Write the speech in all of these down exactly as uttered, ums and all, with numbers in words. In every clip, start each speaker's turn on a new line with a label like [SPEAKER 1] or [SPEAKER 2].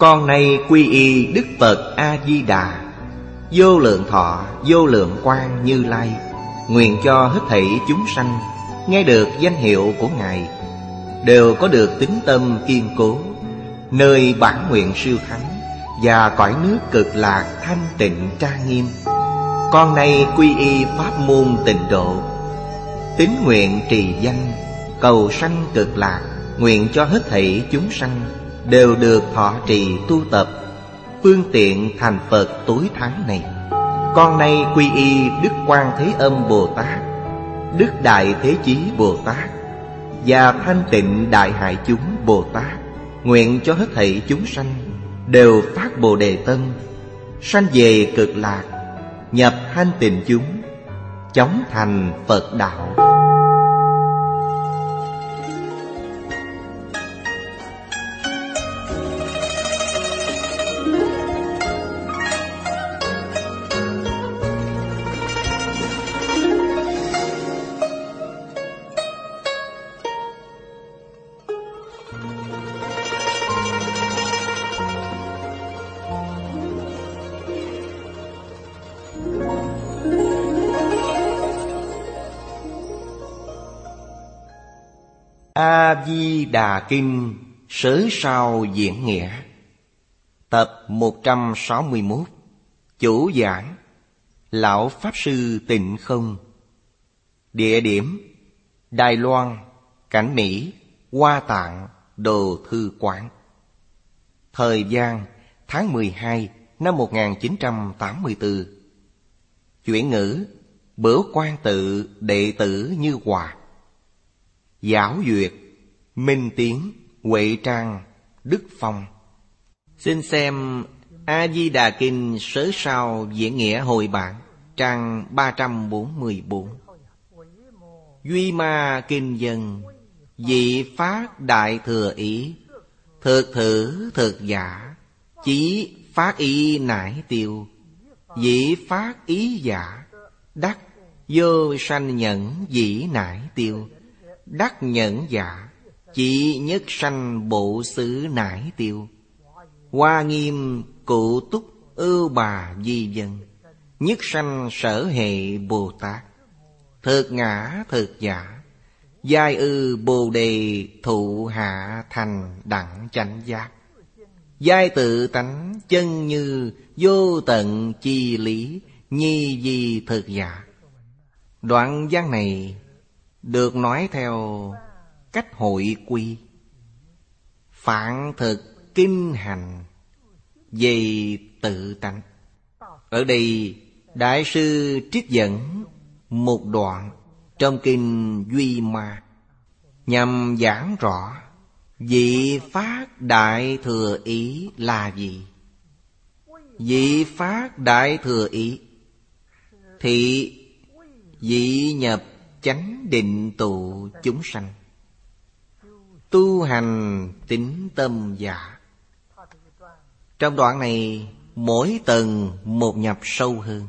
[SPEAKER 1] Con nay quy y Đức Phật A-di-đà, vô lượng thọ vô lượng quang Như Lai, nguyện cho hết thảy chúng sanh nghe được danh hiệu của Ngài đều có được tín tâm kiên cố, nơi bản nguyện siêu thắng và cõi nước cực lạc thanh tịnh trang nghiêm. Con nay quy y pháp môn Tịnh độ, tín nguyện trì danh cầu sanh cực lạc, nguyện cho hết thảy chúng sanh đều được thọ trì tu tập, phương tiện thành Phật tối thắng này. Con nay quy y Đức Quan Thế Âm Bồ Tát, Đức Đại Thế Chí Bồ Tát và Thanh Tịnh Đại Hải Chúng Bồ Tát, nguyện cho hết thảy chúng sanh đều phát Bồ Đề Tâm, sanh về cực lạc, nhập thanh tịnh chúng, chóng thành Phật đạo. A-di-đà Kinh Sớ Sao Diễn Nghĩa, tập một trăm sáu mươi mốt. Chủ giảng Lão Pháp Sư Tịnh Không. Địa điểm Đài Loan, Cảnh Mỹ, Hoa Tạng, Đồ Thư Quán. Thời gian tháng mười hai năm một nghìn chín trăm tám mươi tư. Chuyển ngữ Bửu Quan Tự đệ tử Như Hòa. Giáo duyệt Minh Tiến, Huệ Trang, Đức Phong. Xin xem A-di-đà Kinh Sớ Sao Diễn Nghĩa hồi bản, trang ba trăm bốn mươi bốn. Duy Ma Kinh Dân, dị phát đại thừa ý, thực thử thực giả, chí phát ý nải tiêu, dị phát ý giả, đắc vô sanh nhẫn dĩ nải tiêu, đắc nhẫn giả, chỉ nhất sanh bộ xứ nải tiêu. Hoa Nghiêm cụ túc ưu bà di dân, nhất sanh sở hệ Bồ Tát, thực ngã thực giả, giai ư Bồ Đề thụ hạ thành đẳng chánh giác, giai tự tánh chân như vô tận chi lý nhi di thực giả. Đoạn văn này được nói theo cách hội quy, phạn thực kinh hành về tự tánh. Ở đây Đại sư trích dẫn một đoạn trong kinh Duy Ma, nhằm giảng rõ vị phát đại thừa ý là gì. Vị phát đại thừa ý thị vị nhập chánh định tụ chúng sanh, tu hành tín tâm giả. Trong đoạn này mỗi tầng một nhập sâu hơn.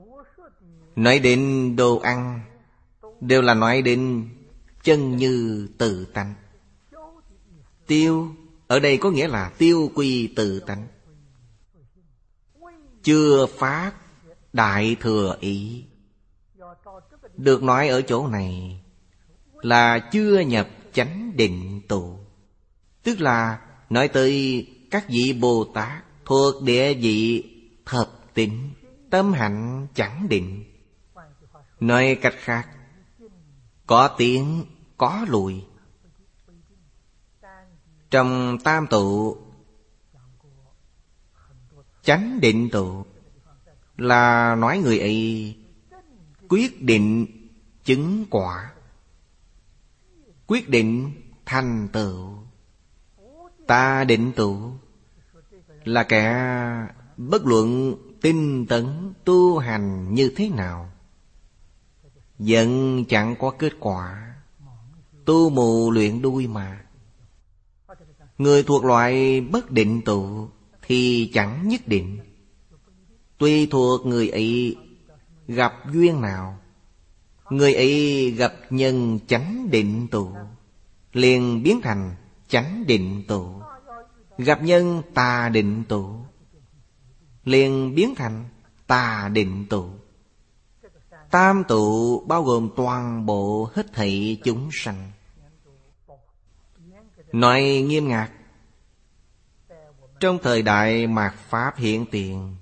[SPEAKER 1] Nói đến đồ ăn đều là nói đến chân như tự tánh. Tiêu ở đây có nghĩa là tiêu quy tự tánh, chưa phát đại thừa ý. Được nói ở chỗ này là chưa nhập chánh định tụ, tức là nói tới các vị Bồ Tát thuộc địa vị thập tịnh, tâm hạnh chẳng định. Nói cách khác, có tiến có lùi. Trong tam tụ, chánh định tụ là nói người ấy quyết định chứng quả, quyết định thành tựu. Ta định tụ là kẻ bất luận tinh tấn tu hành như thế nào vẫn chẳng có kết quả, tu mù luyện đuôi mà. Người thuộc loại bất định tụ thì chẳng nhất định, tùy thuộc người ấy gặp duyên nào. Người ấy gặp nhân chánh định tụ liền biến thành chánh định tụ, Gặp nhân tà định tụ, liền biến thành tà định tụ. Tam tụ bao gồm toàn bộ hết thảy chúng sanh. Nói nghiêm ngặt, trong thời đại mạt Pháp hiện tiền,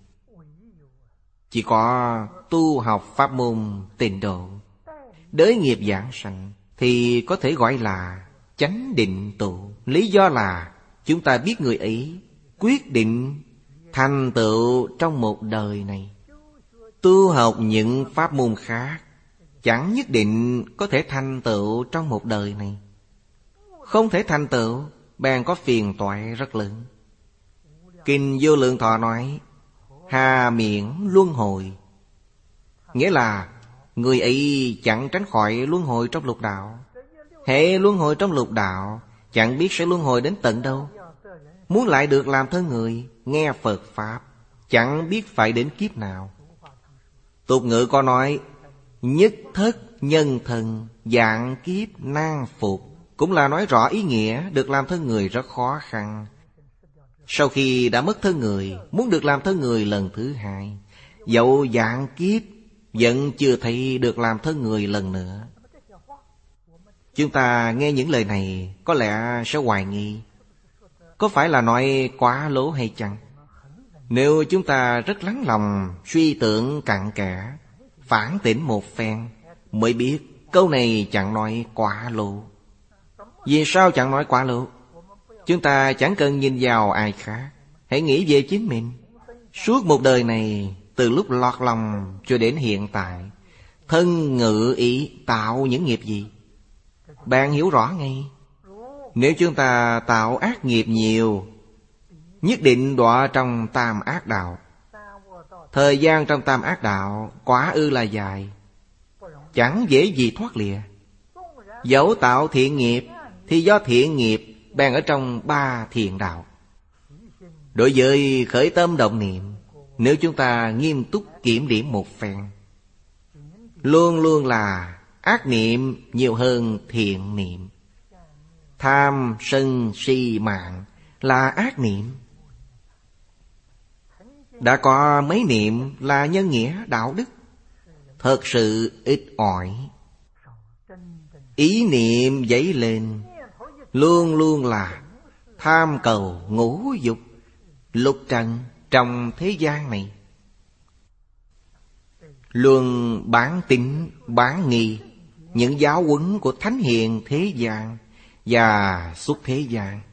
[SPEAKER 1] chỉ có tu học pháp môn tịnh độ, đới nghiệp giảng sanh, thì có thể gọi là chánh định tụ. Lý do là chúng ta biết người ấy quyết định thành tựu trong một đời này. Tu học những pháp môn khác chẳng nhất định có thể thành tựu trong một đời này. Không thể thành tựu, bèn có phiền toái rất lớn. Kinh Vô Lượng Thọ nói hà miễn luân hồi, nghĩa là người ấy chẳng tránh khỏi luân hồi trong lục đạo. Hệ luân hồi trong lục đạo, chẳng biết sẽ luân hồi đến tận đâu. Muốn lại được làm thân người, nghe Phật Pháp, chẳng biết phải đến kiếp nào. Tục ngữ có nói nhất thất nhân thần, dạng kiếp nan phục, cũng là nói rõ ý nghĩa được làm thân người rất khó khăn. Sau khi đã mất thân người, muốn được làm thân người lần thứ hai, dẫu dạng kiếp vẫn chưa thấy được làm thân người lần nữa. Chúng ta nghe những lời này có lẽ sẽ hoài nghi, có phải là nói quá lố hay chăng? Nếu chúng ta rất lắng lòng suy tưởng cặn kẽ, phản tỉnh một phen, mới biết câu này chẳng nói quá lố. Vì sao chẳng nói quá lố? Chúng ta chẳng cần nhìn vào ai khác, hãy nghĩ về chính mình. Suốt một đời này, từ lúc lọt lòng cho đến hiện tại, thân ngữ ý tạo những nghiệp gì? Bạn hiểu rõ ngay. Nếu chúng ta tạo ác nghiệp nhiều, nhất định đọa trong tam ác đạo. Thời gian trong tam ác đạo quá ư là dài, chẳng dễ gì thoát lìa. Dẫu tạo thiện nghiệp thì do thiện nghiệp bèn ở trong ba thiện đạo. Đối với khởi tâm động niệm, nếu chúng ta nghiêm túc kiểm điểm một phen, luôn luôn là ác niệm nhiều hơn thiện niệm. Tham, sân, si, mạng là ác niệm. Đã có mấy niệm là nhân nghĩa đạo đức, thật sự ít ỏi. Ý niệm dấy lên luôn luôn là tham cầu ngũ dục lục trần trong thế gian này. Luôn bán tín bán nghi những giáo huấn của thánh hiền thế gian và xuất thế gian.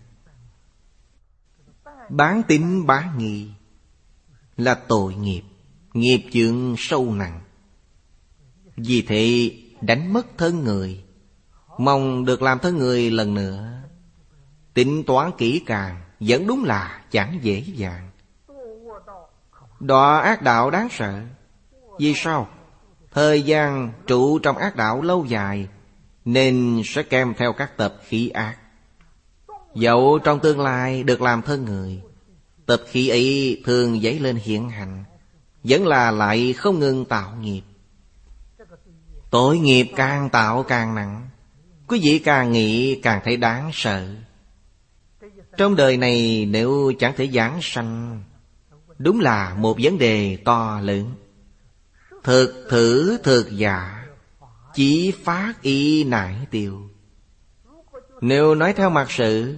[SPEAKER 1] Bán tín bán nghi là tội nghiệp, nghiệp chướng sâu nặng. Vì thế đánh mất thân người, mong được làm thân người lần nữa. Tính toán kỹ càng vẫn đúng là chẳng dễ dàng. Đọa ác đạo đáng sợ. Vì sao? Thời gian trụ trong ác đạo lâu dài, nên sẽ kèm theo các tập khí ác. Dẫu trong tương lai được làm thân người, tập khí ấy thường dấy lên hiện hành, vẫn là lại không ngừng tạo nghiệp. Tội nghiệp càng tạo càng nặng, quý vị càng nghĩ càng thấy đáng sợ. Trong đời này nếu chẳng thể giảng sanh, đúng là một vấn đề to lớn. Thực thử thực giả, chỉ phát y nải tiêu. Nếu nói theo mặt sự,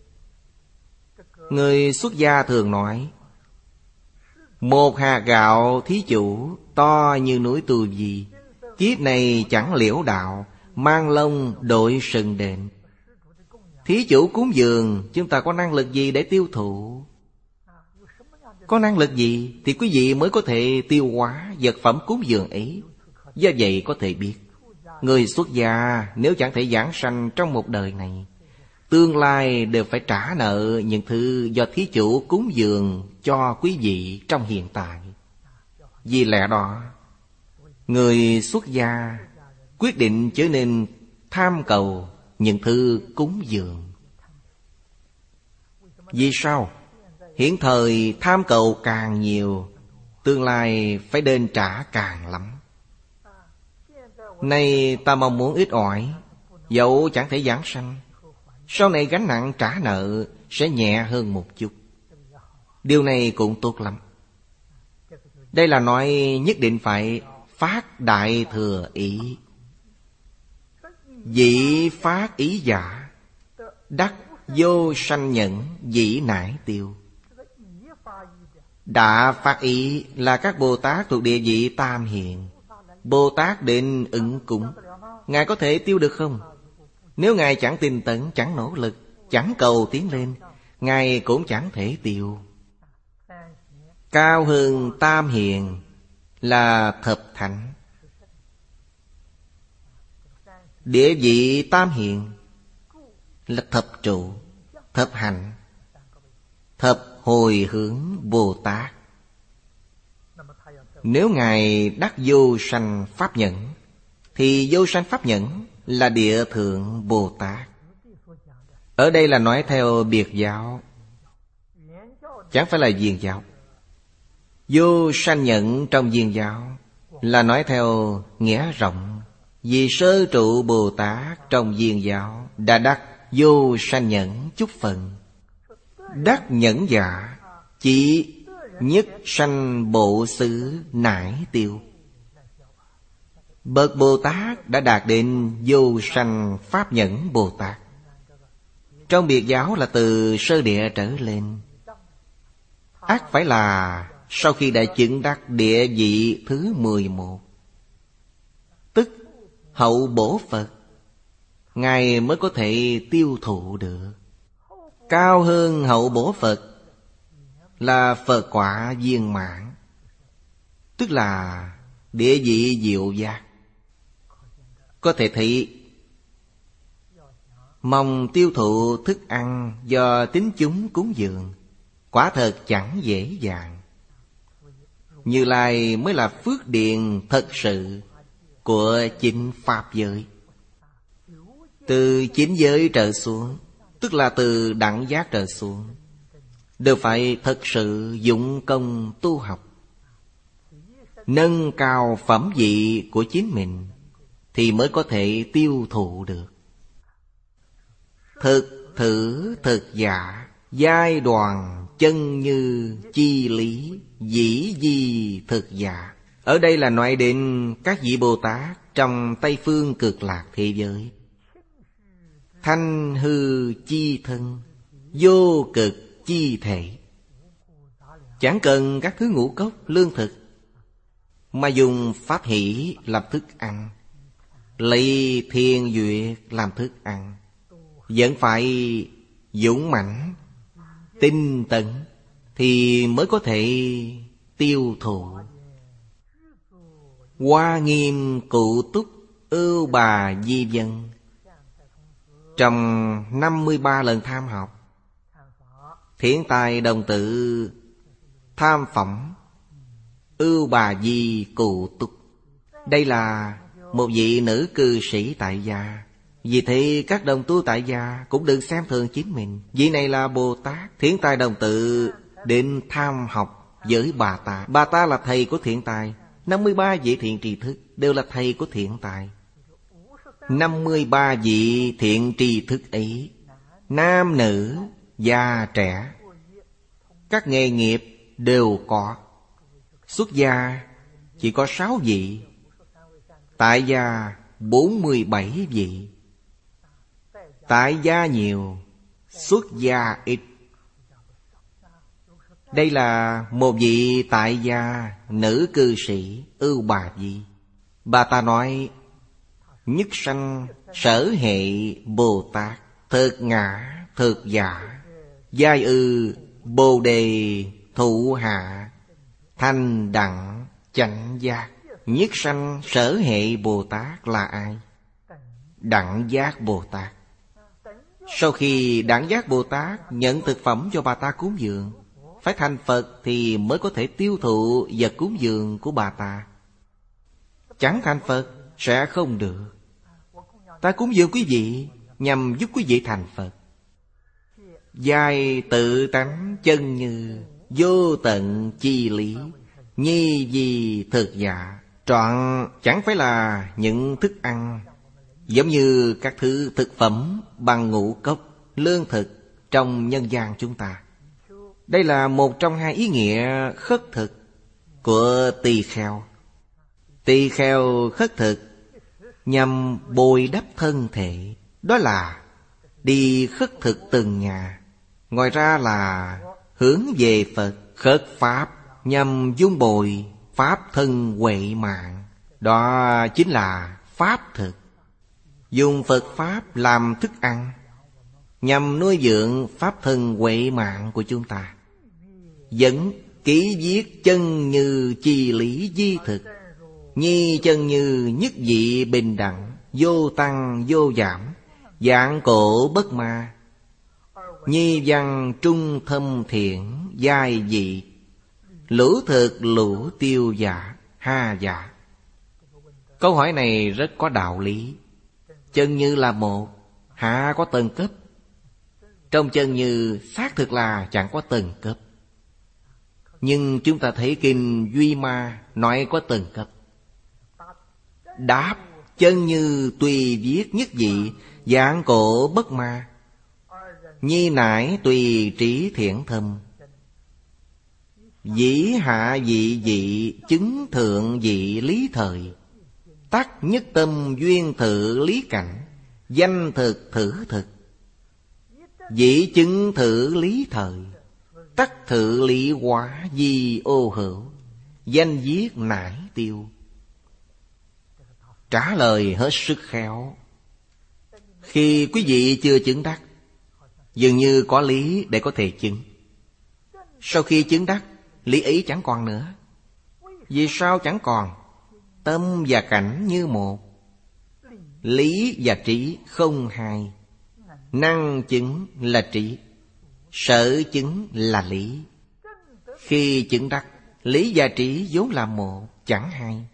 [SPEAKER 1] người xuất gia thường nói một hạt gạo thí chủ to như núi Tu Di, kiếp này chẳng liễu đạo, mang lông đội sừng đệm. Thí chủ cúng dường, chúng ta có năng lực gì để tiêu thụ? Có năng lực gì thì quý vị mới có thể tiêu hóa vật phẩm cúng dường ấy. Do vậy có thể biết, người xuất gia nếu chẳng thể giảng sanh trong một đời này, tương lai đều phải trả nợ những thứ do thí chủ cúng dường cho quý vị trong hiện tại. Vì lẽ đó, người xuất gia quyết định trở nên tham cầu những thứ cúng dường. Vì sao? Hiện thời tham cầu càng nhiều, tương lai phải đền trả càng lắm. Nay ta mong muốn ít ỏi, dẫu chẳng thể giảng sanh, sau này gánh nặng trả nợ sẽ nhẹ hơn một chút. Điều này cũng tốt lắm. Đây là nói nhất định phải phát đại thừa ý. Dĩ phát ý giả, đắc vô sanh nhẫn dĩ nải tiêu. Đã phát ý là các Bồ Tát thuộc địa vị Tam Hiền. Bồ Tát định ứng cúng, Ngài có thể tiêu được không? Nếu Ngài chẳng tinh tấn, chẳng nỗ lực, chẳng cầu tiến lên, Ngài cũng chẳng thể tiêu. Cao hơn Tam Hiền là thập thánh. Địa vị Tam Hiền là thập trụ, thập hạnh, thập hồi hướng Bồ Tát. Nếu Ngài đắc vô sanh pháp nhẫn, thì vô sanh pháp nhẫn là địa thượng Bồ Tát. Ở đây là nói theo biệt giáo, chẳng phải là viên giáo. Vô sanh nhẫn trong viên giáo là nói theo nghĩa rộng. Vì sơ trụ Bồ Tát trong viên giáo đã đắc vô sanh nhẫn chút phần. Đắc nhẫn giả chỉ nhất sanh bộ xứ nải tiêu. Bậc Bồ Tát đã đạt đến vô sanh pháp nhẫn Bồ Tát. Trong biệt giáo là từ sơ địa trở lên. Ắt phải là sau khi đã chứng đắc địa vị thứ mười một, tức hậu bổ Phật, Ngài mới có thể tiêu thụ được. Cao hơn hậu bổ Phật là Phật quả viên mãn, tức là địa vị diệu giác. Có thể thấy mong tiêu thụ thức ăn do tín chúng cúng dường quả thật chẳng dễ dàng. Như Lai mới là phước điền thật sự của chính Pháp giới. Từ chín giới trở xuống, tức là từ đẳng giác trở xuống, đều phải thật sự dụng công tu học, nâng cao phẩm vị của chính mình, thì mới có thể tiêu thụ được. Thực thử thực giả, giai đoàn chân như chi lý, dĩ di thực giả. Ở đây là nói đến các vị Bồ Tát trong Tây Phương Cực Lạc thế giới. Thanh hư chi thân, vô cực chi thể. Chẳng cần các thứ ngũ cốc, lương thực, mà dùng pháp hỷ làm thức ăn, lấy thiên duyệt làm thức ăn, vẫn phải dũng mãnh, tinh tấn, thì mới có thể tiêu thụ. Hoa nghiêm cụ túc ưu bà di dân. Trong năm mươi ba lần tham học, Thiện Tài đồng tự tham phỏng ưu bà di cụ túc. Đây là một vị nữ cư sĩ tại gia. Vì thế các đồng tu tại gia cũng đừng xem thường chính mình. Vị này là Bồ Tát. Thiện Tài đồng tự đến tham học với bà ta. Bà ta là thầy của Thiện Tài. năm mươi ba vị thiện tri thức đều là thầy của Thiện Tài. năm mươi ba vị thiện tri thức ấy, nam nữ, già trẻ, các nghề nghiệp đều có. Xuất gia chỉ có sáu vị, tại gia bốn mươi bảy vị. Tại gia nhiều, xuất gia ít. Đây là một vị tại gia nữ cư sĩ ưu bà di. Bà ta nói: nhất sanh sở hệ Bồ Tát, thực ngã thực giả, giai ư bồ đề thụ hạ, thanh đẳng chánh giác. Nhất sanh sở hệ Bồ Tát là ai? Đẳng giác Bồ Tát. Sau khi đẳng giác Bồ Tát nhận thực phẩm cho bà ta cúng dường, phải thành Phật thì mới có thể tiêu thụ vật cúng dường của bà ta. Chẳng thành Phật sẽ không được. Ta cúng dường quý vị nhằm giúp quý vị thành Phật. Giai tự tánh chân như, vô tận chi lý, nhi di thực giả. Trọn chẳng phải là những thức ăn giống như các thứ thực phẩm bằng ngũ cốc, lương thực, trong nhân gian chúng ta. Đây là một trong hai ý nghĩa khất thực của tỳ kheo. Tỳ kheo khất thực nhằm bồi đắp thân thể, đó là đi khất thực từng nhà. Ngoài ra là hướng về Phật, khất Pháp nhằm dung bồi Pháp thân huệ mạng. Đó chính là Pháp thực. Dùng Phật Pháp làm thức ăn nhằm nuôi dưỡng Pháp thân huệ mạng của chúng ta. Dẫn ký viết chân như chi lý di thực, nhi chân như nhất vị bình đẳng, vô tăng vô giảm, dạng cổ bất ma, nhi văn trung thâm thiện, giai dị, lũ thực lũ tiêu giả, ha giả. Câu hỏi này rất có đạo lý. Chân như là một, hạ có tầng cấp. Trong chân như xác thực là chẳng có tầng cấp. Nhưng chúng ta thấy kinh Duy Ma nói có tầng cấp. Đáp chân như tùy viết nhất vị, dạng cổ bất ma, nhi nải tùy trí thiện thâm, dĩ hạ dị dị chứng thượng dị lý thời, tắc nhất tâm duyên thử lý cảnh, danh thực thử thực, dĩ chứng thử lý thời, tắc thử lý hóa di ô hữu, danh viết nải tiêu. Trả lời hết sức khéo. Khi quý vị chưa chứng đắc, dường như có lý để có thể chứng. Sau khi chứng đắc, lý ấy chẳng còn nữa. Vì sao chẳng còn? Tâm và cảnh như một, lý và trí không hai. Năng chứng là trí, sở chứng là lý. Khi chứng đắc, lý và trí vốn là một, chẳng hai.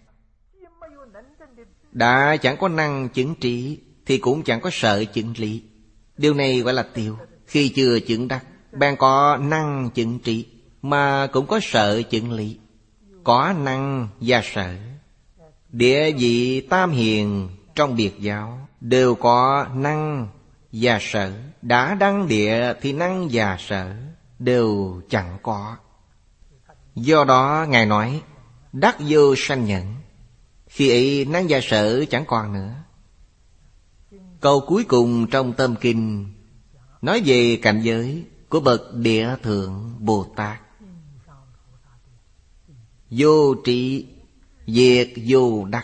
[SPEAKER 1] Đã chẳng có năng chứng trí thì cũng chẳng có sở chứng lý. Điều này gọi là tiêu. Khi chưa chứng đắc, bạn có năng chứng trí mà cũng có sở chứng lý. Có năng và sở. Địa vị tam hiền trong biệt giáo đều có năng và sở. Đã đăng địa thì năng và sở đều chẳng có. Do đó Ngài nói đắc vô sanh nhẫn. Khi ấy năng và sở chẳng còn nữa. Câu cuối cùng trong tâm kinh nói về cảnh giới của bậc Địa Thượng Bồ Tát. Vô trị diệt vô đắc.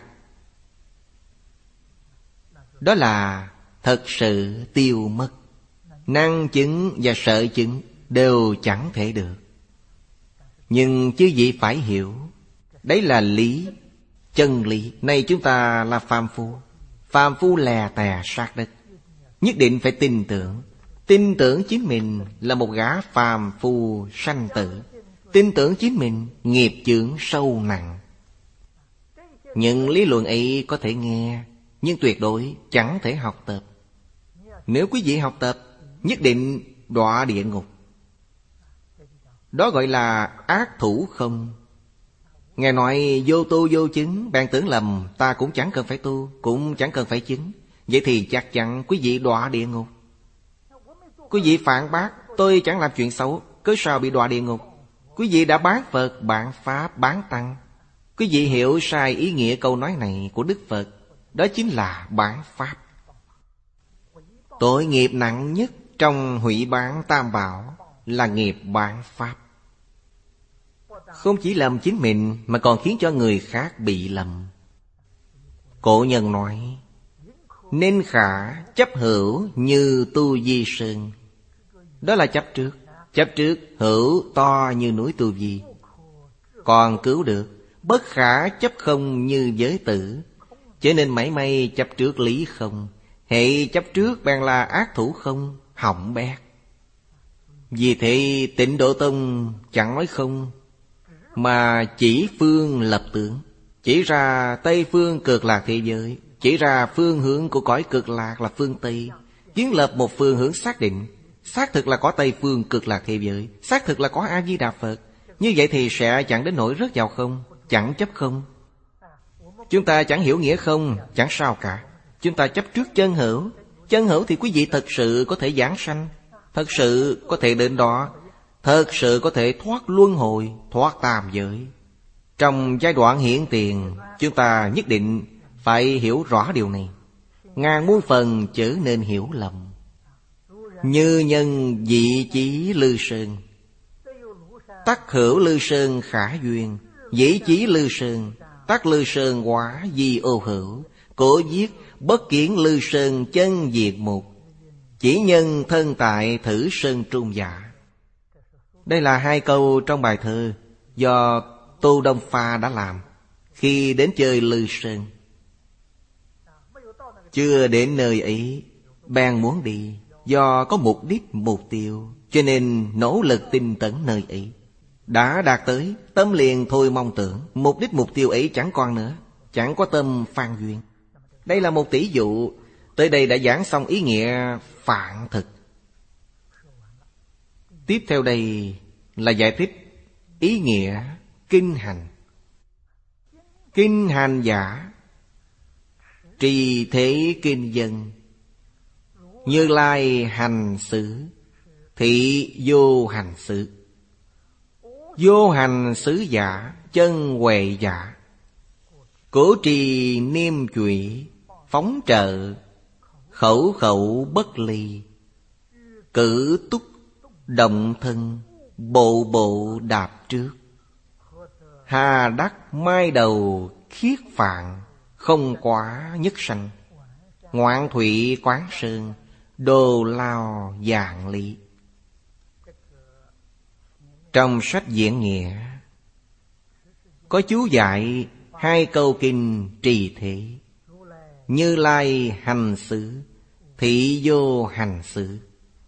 [SPEAKER 1] Đó là thật sự tiêu mất. Năng chứng và sở chứng đều chẳng thể được. Nhưng chư vị phải hiểu, đấy là lý, chân lý. Này chúng ta là phàm phu, phàm phu lè tè sát đất, nhất định phải tin tưởng. Tin tưởng chính mình là một gã phàm phu sanh tử. Tin tưởng chính mình nghiệp chướng sâu nặng. Những lý luận ấy có thể nghe, nhưng tuyệt đối chẳng thể học tập. Nếu quý vị học tập, nhất định đọa địa ngục. Đó gọi là ác thủ không. Ngài nói vô tu vô chứng, bạn tưởng lầm, ta cũng chẳng cần phải tu, cũng chẳng cần phải chứng. Vậy thì chắc chắn quý vị đọa địa ngục. Quý vị phản bác, tôi chẳng làm chuyện xấu, cớ sao bị đọa địa ngục? Quý vị đã bán Phật, bán Pháp, bán Tăng. Quý vị hiểu sai ý nghĩa câu nói này của Đức Phật. Đó chính là bán Pháp. Tội nghiệp nặng nhất trong hủy bán tam bảo là nghiệp bán Pháp. Không chỉ lầm chính mình mà còn khiến cho người khác bị lầm. Cổ nhân nói nên khả chấp hữu như tu di sơn. Đó là chấp trước. Chấp trước hữu to như núi Tu Di, còn cứu được. Bất khả chấp không như giới tử. Cho nên mảy may chấp trước lý không. Hệ chấp trước bèn là ác thủ không, hỏng bét. Vì thế Tịnh Độ Tông chẳng nói không, mà chỉ phương lập tướng. Chỉ ra Tây phương cực lạc thế giới, chỉ ra phương hướng của cõi cực lạc là phương Tây. Kiến lập một phương hướng xác định. Xác thực là có Tây phương cực lạc thế giới, xác thực là có A-di-đà Phật. Như vậy thì sẽ chẳng đến nỗi rớt vào không, chẳng chấp không. Chúng ta chẳng hiểu nghĩa không, chẳng sao cả. Chúng ta chấp trước chân hữu. Chân hữu thì quý vị thật sự có thể giảng sanh, thật sự có thể đến đó, thật sự có thể thoát luân hồi, thoát tam giới. Trong giai đoạn hiện tiền, chúng ta nhất định phải hiểu rõ điều này. Ngàn muôn phần chớ nên hiểu lầm. Như nhân dị chí Lư Sơn, tắc hữu Lư Sơn khả duyên. Dĩ chí Lư Sơn, tắc Lư Sơn quả di ô hữu. Cổ viết bất kiến Lư Sơn chân diệt mục, chỉ nhân thân tại thử sơn trung giả. Đây là hai câu trong bài thơ do Tô Đông Pha đã làm khi đến chơi Lư Sơn. Chưa đến nơi ấy, bèn muốn đi. Do có mục đích mục tiêu, cho nên nỗ lực tinh tấn nơi ấy. Đã đạt tới, tâm liền thôi mong tưởng. Mục đích mục tiêu ấy chẳng còn nữa, chẳng có tâm phan duyên. Đây là một tỷ dụ. Tới đây đã giảng xong ý nghĩa phạn thực. Tiếp theo đây là giải thích ý nghĩa kinh hành. Kinh hành giả, trì thế kinh dân. Như Lai hành xứ, thị vô hành xứ. Vô hành xứ giả, chân huệ giả. Cổ trì niêm chủy, phóng trợ. Khẩu khẩu bất ly. Cử túc động thân, bộ bộ đạp trước. Hà đắc mai đầu khiết phạn, không quá nhất sanh. Ngoạn thủy quán sơn, đồ lao dạng lý. Trong sách Diễn Nghĩa có chú giải hai câu kinh trì thế. Như Lai hành xứ, thị vô hành xứ.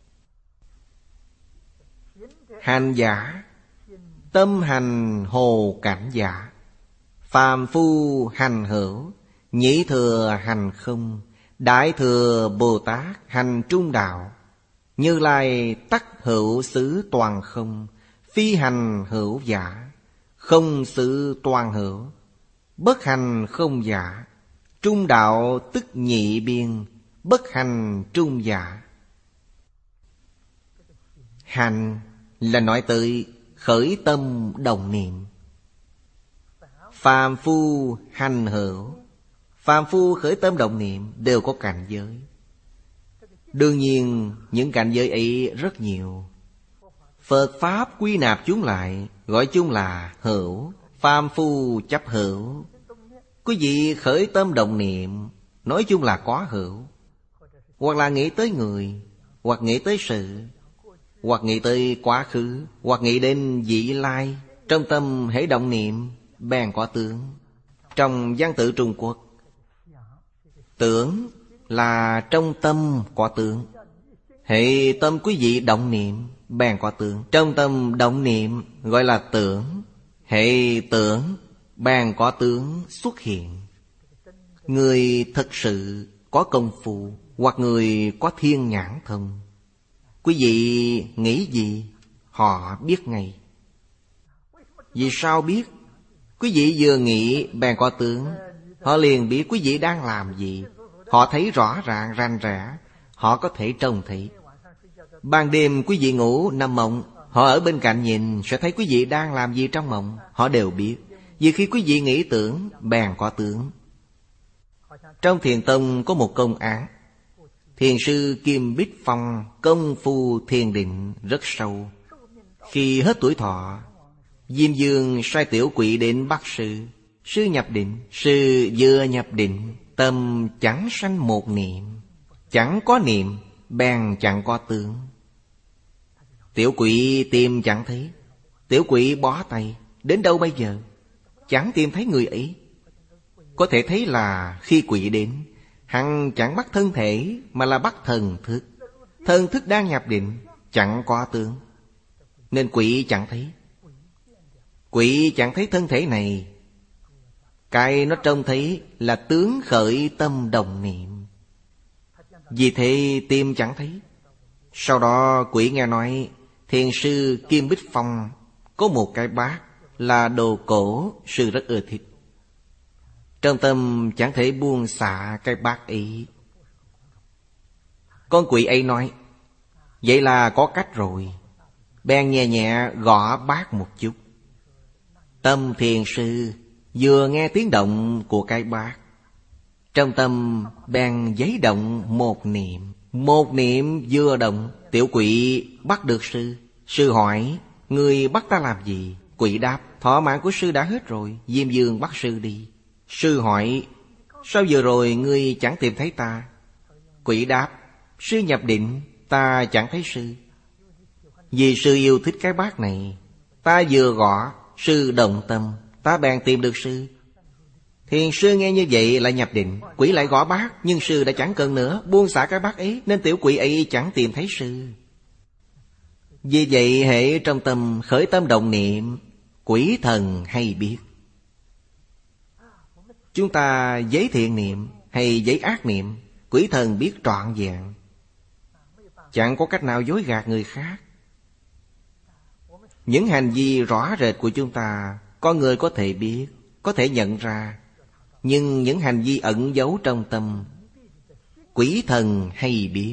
[SPEAKER 1] Hành giả, tâm hành hồ cảnh giả. Phàm phu hành hữu, nhĩ thừa hành không. Đại thừa Bồ Tát hành trung đạo. Như Lai tắc hữu xứ toàn không, phi hành hữu giả. Không xứ toàn hữu, bất hành không giả. Trung đạo tức nhị biên, bất hành trung giả. Hành là nói tới khởi tâm đồng niệm. Phàm phu hành hữu, phàm phu khởi tâm động niệm đều có cảnh giới. Đương nhiên những cảnh giới ấy rất nhiều. Phật Pháp quy nạp chúng lại, gọi chung là hữu. Phàm phu chấp hữu. Quý vị khởi tâm động niệm, nói chung là có hữu. Hoặc là nghĩ tới người, hoặc nghĩ tới sự, hoặc nghĩ tới quá khứ, hoặc nghĩ đến vị lai. Trong tâm hễ động niệm, bèn có tướng. Trong văn tự Trung Quốc, tưởng là trong tâm có tướng. Hệ tâm quý vị động niệm, bèn có tướng. Trong tâm động niệm gọi là tưởng. Hệ tưởng, bèn có tướng xuất hiện. Người thật sự có công phu, hoặc người có thiên nhãn thông, quý vị nghĩ gì, họ biết ngay. Vì sao biết? Quý vị vừa nghĩ bèn có tướng, họ liền biết quý vị đang làm gì. Họ thấy rõ ràng rành rẽ, họ có thể trông thấy. Ban đêm quý vị ngủ nằm mộng, họ ở bên cạnh nhìn sẽ thấy quý vị đang làm gì trong mộng. Họ đều biết. Vì khi quý vị nghĩ tưởng, bèn có tướng. Trong Thiền Tông có một công án. Thiền sư Kim Bích Phong công phu thiền định rất sâu. Khi hết tuổi thọ, Diêm Dương sai tiểu quỷ đến bắt sư. Sư nhập định. Sư vừa nhập định, tâm chẳng sanh một niệm. Chẳng có niệm, bèn chẳng có tướng. Tiểu quỷ tìm chẳng thấy. Tiểu quỷ bó tay. Đến đâu bây giờ? Chẳng tìm thấy người ấy. Có thể thấy là khi quỷ đến, hắn chẳng bắt thân thể, mà là bắt thần thức. Thần thức đang nhập định, chẳng có tướng, nên quỷ chẳng thấy. Quỷ chẳng thấy thân thể này. Cái nó trông thấy là tướng khởi tâm đồng niệm. Vì thế tim chẳng thấy. Sau đó quỷ nghe nói thiền sư Kim Bích Phong có một cái bát là đồ cổ, sư rất ưa thích. Trong tâm chẳng thể buông xả cái bát ấy. Con quỷ ấy nói: Vậy là có cách rồi. Bèn nhẹ nhẹ gõ bát một chút. Tâm thiền sư vừa nghe tiếng động của cái bát, trong tâm bèn giấy động một niệm. Một niệm vừa động, tiểu quỷ bắt được sư. Sư hỏi, ngươi bắt ta làm gì? Quỷ đáp, thọ mạng của sư đã hết rồi, Diêm Vương bắt sư đi. Sư hỏi, sao vừa rồi ngươi chẳng tìm thấy ta? Quỷ đáp, sư nhập định, ta chẳng thấy sư. Vì sư yêu thích cái bát này, ta vừa gõ, sư động tâm, ta bèn tìm được sư. Thiền sư nghe như vậy lại nhập định. Quỷ lại gõ bát, nhưng sư đã chẳng cần nữa, buông xả cái bát ấy, nên tiểu quỷ ấy chẳng tìm thấy sư. Vì vậy hễ trong tâm khởi tâm động niệm, quỷ thần hay biết. Chúng ta giấy thiện niệm hay giấy ác niệm, quỷ thần biết trọn vẹn. Chẳng có cách nào dối gạt người khác. Những hành vi rõ rệt của chúng ta, con người có thể biết, có thể nhận ra. Nhưng những hành vi ẩn giấu trong tâm, quỷ thần hay biết.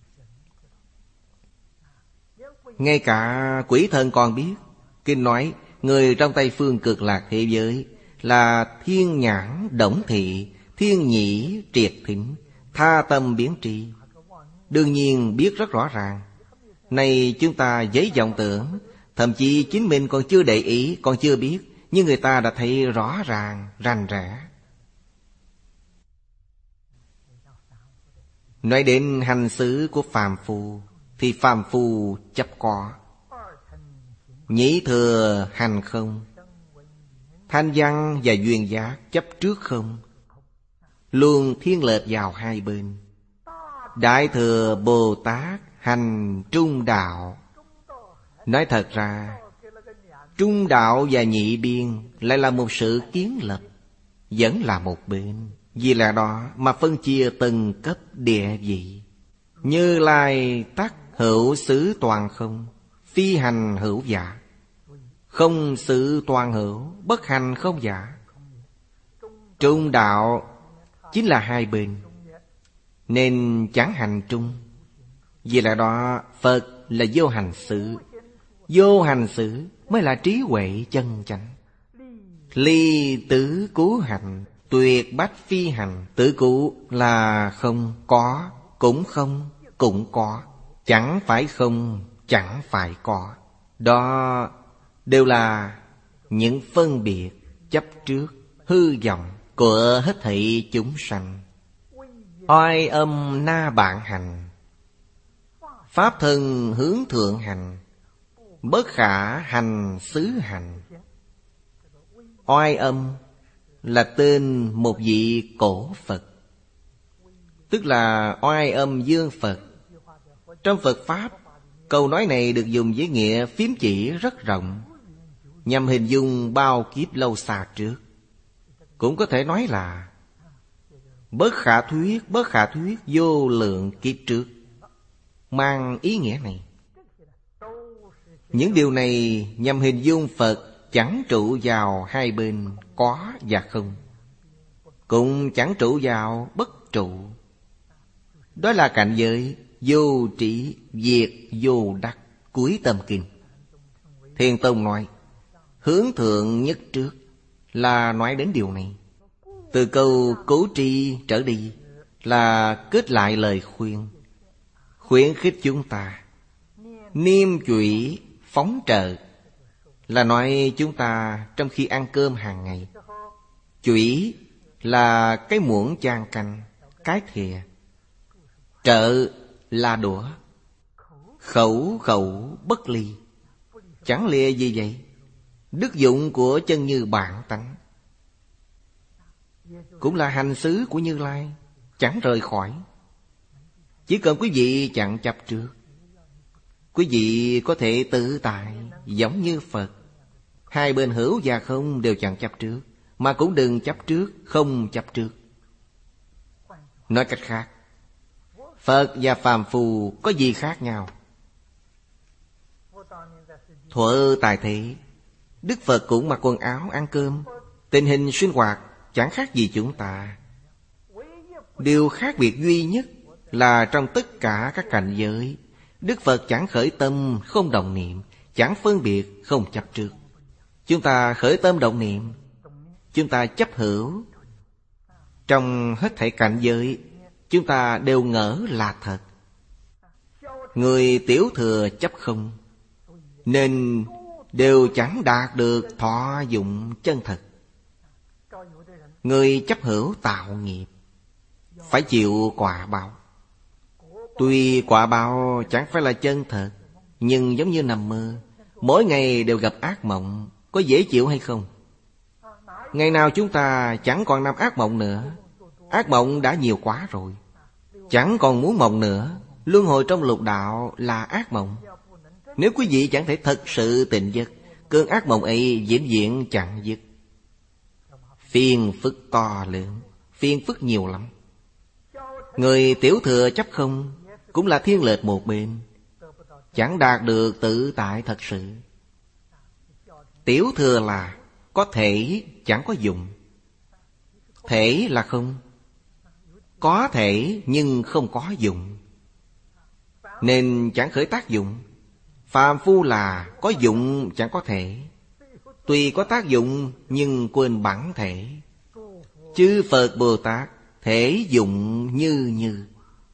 [SPEAKER 1] Ngay cả quỷ thần còn biết. Kinh nói, người trong Tây Phương Cực Lạc thế giới là thiên nhãn động thị, thiên nhĩ triệt thính, tha tâm biến tri. Đương nhiên biết rất rõ ràng. Này chúng ta giấy vọng tưởng, thậm chí chính mình còn chưa để ý, còn chưa biết, nhưng người ta đã thấy rõ ràng, rành rẽ. Nói đến hành xử của phàm phu, thì phàm phu chấp có. Nhĩ thừa hành không. Thanh văn và duyên giác chấp trước không. Luôn thiên lệch vào hai bên. Đại thừa Bồ Tát hành trung đạo. Nói thật ra, trung đạo và nhị biên lại là một sự kiến lập, vẫn là một bên. Vì lẽ đó mà phân chia từng cấp địa vị. Như Lai tắc hữu xứ toàn không, phi hành hữu giả. Không xứ toàn hữu, bất hành không giả. Trung đạo chính là hai bên, nên chẳng hành trung. Vì lẽ đó Phật là vô hành xứ. Vô hành xứ mới là trí huệ chân chánh. Ly tứ cứu hành, tuyệt bách phi hành. Tứ cứu là không có, cũng không, cũng có. Chẳng phải không, chẳng phải có. Đó đều là những phân biệt chấp trước, hư vọng của hết thảy chúng sanh. Oai âm na bạn hành, pháp thân hướng thượng hành, bất khả hành xứ hành. Oai âm là tên một vị cổ Phật, tức là Oai âm Dương Phật. Trong Phật Pháp, câu nói này được dùng với nghĩa phím chỉ rất rộng, nhằm hình dung bao kiếp lâu xa trước. Cũng có thể nói là bất khả thuyết, bất khả thuyết vô lượng kiếp trước, mang ý nghĩa này. Những điều này nhằm hình dung Phật chẳng trụ vào hai bên có và không, cũng chẳng trụ vào bất trụ. Đó là cảnh giới vô trí diệt vô đắc cuối Tâm Kinh. Thiền Tông nói hướng thượng nhất trước là nói đến điều này. Từ câu cố tri trở đi là kết lại lời khuyên, khuyến khích chúng ta niêm chủy phóng trợ, là nói chúng ta trong khi ăn cơm hàng ngày. Chủy là cái muỗng chan canh, cái thìa. Trợ là đũa. Khẩu khẩu bất ly, chẳng lìa gì vậy? Đức dụng của chân như bản tánh, cũng là hành xứ của Như Lai, chẳng rời khỏi. Chỉ cần quý vị chẳng chấp trước, quý vị có thể tự tại giống như Phật. Hai bên hữu và không đều chẳng chấp trước, mà cũng đừng chấp trước không chấp trước. Nói cách khác, Phật và phàm phu có gì khác nhau? Thuở tại thế, Đức Phật cũng mặc quần áo ăn cơm, tình hình sinh hoạt chẳng khác gì chúng ta. Điều khác biệt duy nhất là trong tất cả các cảnh giới Đức Phật chẳng khởi tâm không động niệm, chẳng phân biệt không chấp trước. Chúng ta khởi tâm động niệm, chúng ta chấp hữu. Trong hết thảy cảnh giới, chúng ta đều ngỡ là thật. Người tiểu thừa chấp không, nên đều chẳng đạt được thọ dụng chân thật. Người chấp hữu tạo nghiệp, phải chịu quả báo. Tuy quả báo chẳng phải là chân thật, nhưng giống như nằm mơ, mỗi ngày đều gặp ác mộng, có dễ chịu hay không? Ngày nào chúng ta chẳng còn nằm ác mộng nữa. Ác mộng đã nhiều quá rồi, chẳng còn muốn mộng nữa. Luân hồi trong lục đạo là ác mộng. Nếu quý vị chẳng thể thật sự tỉnh giấc, cơn ác mộng ấy vĩnh viễn chẳng dứt. Phiền phức to lớn, phiền phức nhiều lắm. Người tiểu thừa chấp không cũng là thiên lệch một bên, chẳng đạt được tự tại thật sự. Tiểu thừa là có thể chẳng có dụng. Thể là không, có thể nhưng không có dụng, nên chẳng khởi tác dụng. Phàm phu là có dụng chẳng có thể, tuy có tác dụng nhưng quên bản thể. Chư Phật Bồ Tát thể dụng như như.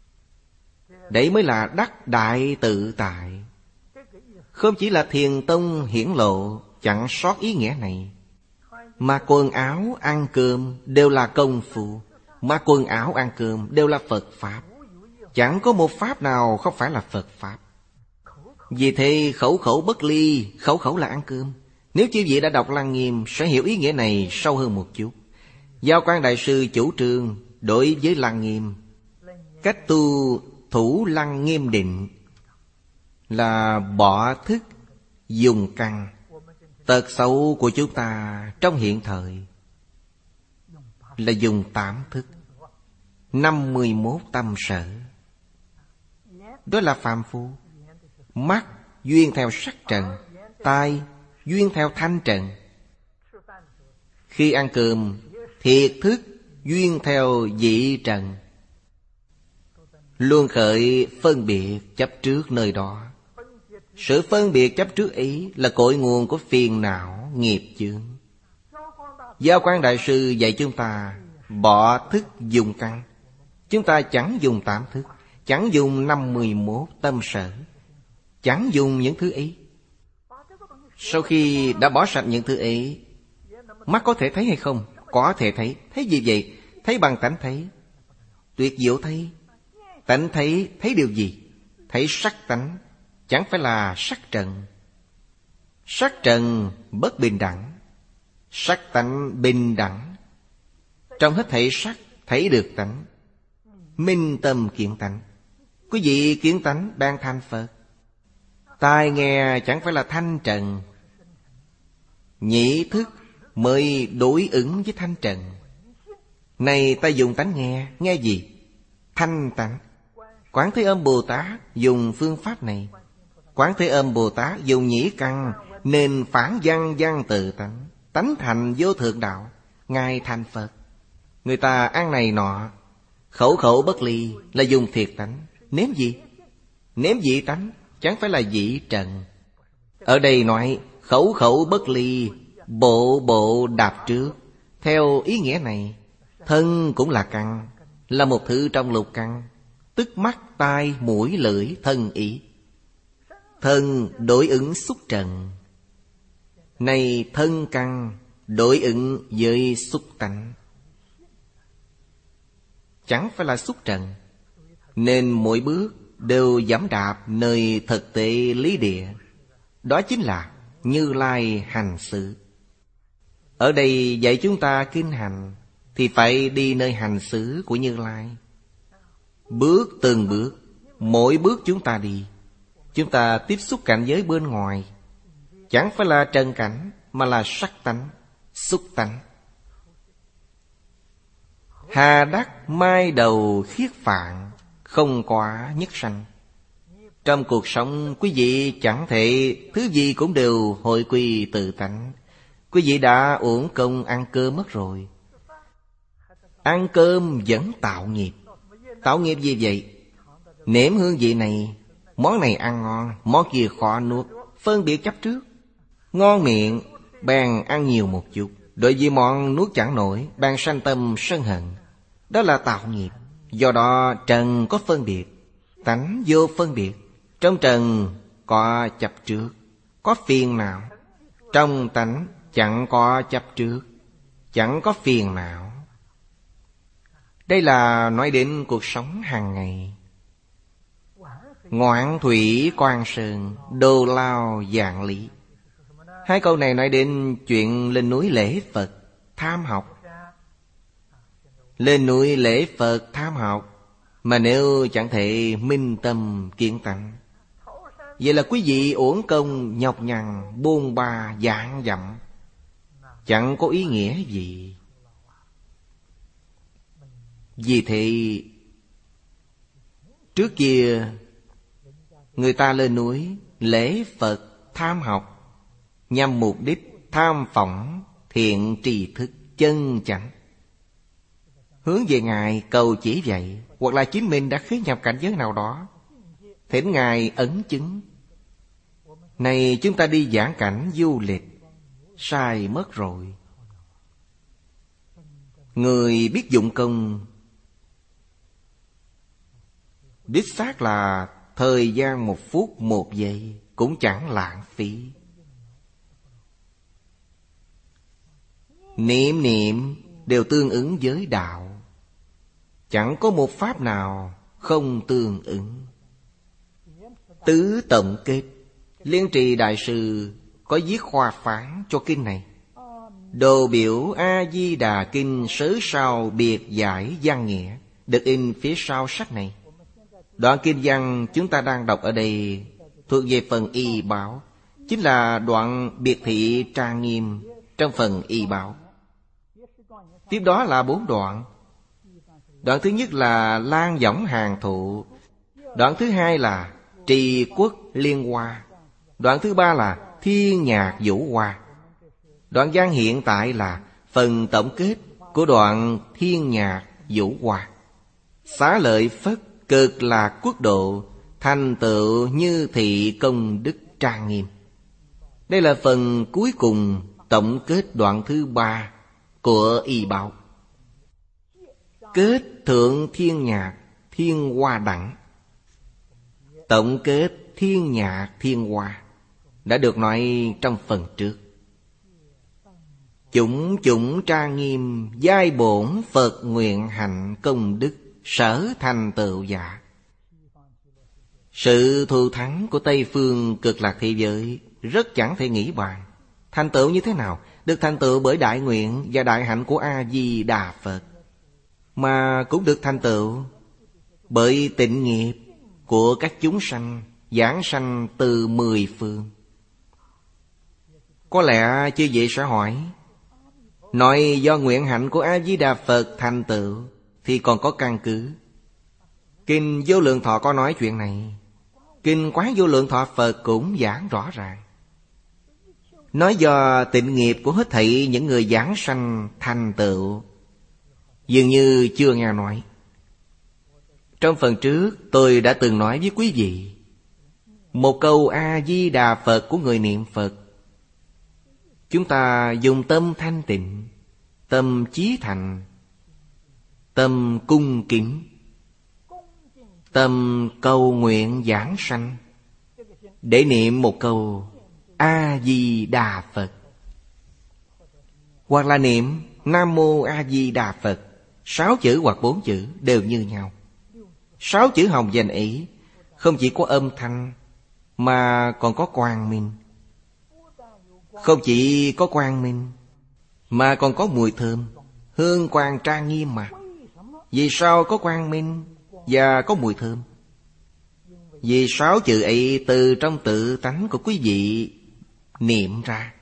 [SPEAKER 1] Đấy mới là đắc đại tự tại. Không chỉ là Thiền Tông hiển lộ, chẳng sót ý nghĩa này. Mặc quần áo ăn cơm đều là công phu, mặc quần áo ăn cơm đều là Phật Pháp. Chẳng có một Pháp nào không phải là Phật Pháp. Vì thế khẩu khẩu bất ly, khẩu khẩu là ăn cơm. Nếu chư vị đã đọc Lăng Nghiêm sẽ hiểu ý nghĩa này sâu hơn một chút. Giao Quang Đại Sư chủ trương đối với Lăng Nghiêm, cách tu thủ Lăng Nghiêm định là bỏ thức dùng căn. Tật xấu của chúng ta trong hiện thời là dùng tám thức, năm mươi mốt tâm sở. Đó là phàm phu. Mắt duyên theo sắc trần, tai duyên theo thanh trần. Khi ăn cơm, thiệt thức duyên theo vị trần, luôn khởi phân biệt chấp trước nơi đó. Sự phân biệt chấp trước ấy là cội nguồn của phiền não nghiệp chướng. Giao Quang Đại Sư dạy chúng ta bỏ thức dùng căn. Chúng ta chẳng dùng tám thức, chẳng dùng năm mươi mốt tâm sở, chẳng dùng những thứ ấy. Sau khi đã bỏ sạch những thứ ấy, mắt có thể thấy hay không? Có thể thấy. Thấy gì vậy? Thấy bằng tánh thấy. Tuyệt diệu thấy. Tánh thấy, thấy điều gì? Thấy sắc tánh, chẳng phải là sắc trần. Sắc trần bất bình đẳng, sắc tánh bình đẳng. Trong hết thảy sắc thấy được tánh, minh tâm kiến tánh. Quý vị kiến tánh đang thành Phật. Tai nghe chẳng phải là thanh trần, nhĩ thức mới đối ứng với thanh trần. Này ta dùng tánh nghe, nghe gì? Thanh tánh. Quán Thế Âm Bồ Tát dùng phương pháp này. Quán Thế Âm Bồ Tát dùng nhĩ căn, nên phản văn văn tự tánh, tánh thành vô thượng đạo, ngài thành Phật. Người ta ăn này nọ, khẩu khẩu bất ly là dùng thiệt tánh. Nếm gì? Nếm vị tánh, chẳng phải là vị trần. Ở đây nói khẩu khẩu bất ly, bộ bộ đạp trước. Theo ý nghĩa này, thân cũng là căn, là một thứ trong lục căn, tức mắt, tai, mũi, lưỡi, thân ý. Thân đối ứng xúc trần, này thân căn đối ứng với xúc tánh, chẳng phải là xúc trần. Nên mỗi bước đều giẫm đạp nơi thực tế lý địa. Đó chính là Như Lai hành sự. Ở đây dạy chúng ta kinh hành, thì phải đi nơi hành xử của Như Lai. Bước từng bước, mỗi bước chúng ta đi, chúng ta tiếp xúc cảnh giới bên ngoài, chẳng phải là trần cảnh, mà là sắc tánh, xúc tánh. Hà đắc mai đầu khiết phạn, không quả nhất sanh. Trong cuộc sống, quý vị chẳng thể thứ gì cũng đều hội quy tự tánh. Quý vị đã uổng công ăn cơm mất rồi. Ăn cơm vẫn tạo nghiệp. Tạo nghiệp gì vậy? Nếm hương vị này, Món này ăn ngon, món kia khó nuốt, phân biệt chấp trước. Ngon miệng, bèn ăn nhiều một chút. Đối với món nuốt chẳng nổi, bèn sanh tâm sân hận. Đó là tạo nghiệp. Do đó trần có phân biệt, tánh vô phân biệt. Trong trần có chấp trước, có phiền não. Trong tánh chẳng có chấp trước, chẳng có phiền não. Đây là nói đến cuộc sống hàng ngày. Ngoạn thủy quan sơn, đô lao dạng lý. Hai câu này nói đến chuyện lên núi lễ Phật, tham học. Lên núi lễ Phật tham học, mà nếu chẳng thể minh tâm kiến tánh, vậy là quý vị uổng công nhọc nhằn bôn ba vạn dặm, chẳng có ý nghĩa gì. Vì thế trước kia người ta lên núi lễ Phật tham học, nhằm mục đích tham phỏng thiện tri thức chân chánh, hướng về Ngài cầu chỉ vậy. Hoặc là chính mình đã khế nhập cảnh giới nào đó, thỉnh Ngài ấn chứng. Này chúng ta đi giảng cảnh du lịch, sai mất rồi. Người biết dụng công, đích xác là thời gian một phút một giây cũng chẳng lãng phí. Niệm niệm đều tương ứng với đạo, chẳng có một pháp nào không tương ứng. Tứ tổng kết, Liên Trì Đại Sư có viết khoa phán cho kinh này. Đồ biểu A-di-đà kinh sớ sao biệt giải văn nghĩa, được in phía sau sách này. Đoạn kinh văn chúng ta đang đọc ở đây thuộc về phần y báo, chính là đoạn biệt thị trang nghiêm trong phần y báo. Tiếp đó là bốn đoạn. Đoạn thứ nhất là lan võng hàng thụ. Đoạn thứ hai là trì quốc liên hoa. Đoạn thứ ba là thiên nhạc vũ hoa. Đoạn văn hiện tại là phần tổng kết của đoạn thiên nhạc vũ hoa. Xá lợi Phất cực lạc quốc độ, thành tựu như thị công đức trang nghiêm. Đây là phần cuối cùng tổng kết đoạn thứ ba của y báo. Kết thượng thiên nhạc thiên hoa đẳng, tổng kết thiên nhạc thiên hoa đã được nói trong phần trước. Chủng chủng trang nghiêm, giai bổn Phật nguyện hạnh công đức, sở thành tựu giả. Sự thù thắng của Tây phương cực lạc thế giới rất chẳng thể nghĩ bàn. Thành tựu như thế nào? Được thành tựu bởi đại nguyện và đại hạnh của A-di-đà Phật, mà cũng được thành tựu bởi tịnh nghiệp của các chúng sanh giảng sanh từ mười phương. Có lẽ chư vị sẽ hỏi, nói do nguyện hạnh của A-di-đà Phật thành tựu thì còn có căn cứ. Kinh Vô Lượng Thọ có nói chuyện này. Kinh Quán Vô Lượng Thọ Phật cũng giảng rõ ràng, nói do tịnh nghiệp của hết thảy những người giảng sanh thành tựu. Dường như chưa nghe nói. Trong phần trước tôi đã từng nói với quý vị, một câu A-di-đà Phật của người niệm Phật, chúng ta dùng tâm thanh tịnh, tâm chí thành, tâm cung kính, tâm cầu nguyện giảng sanh, để niệm một câu A-di-đà Phật. Hoặc là niệm Nam Mô A-di-đà Phật. Sáu chữ hoặc bốn chữ đều như nhau. Sáu chữ hồng danh ấy không chỉ có âm thanh mà còn có quang minh. Không chỉ có quang minh mà còn có mùi thơm, hương quang trang nghiêm mà. Vì sao có quang minh và có mùi thơm? Vì sáu chữ ấy từ trong tự tánh của quý vị niệm ra.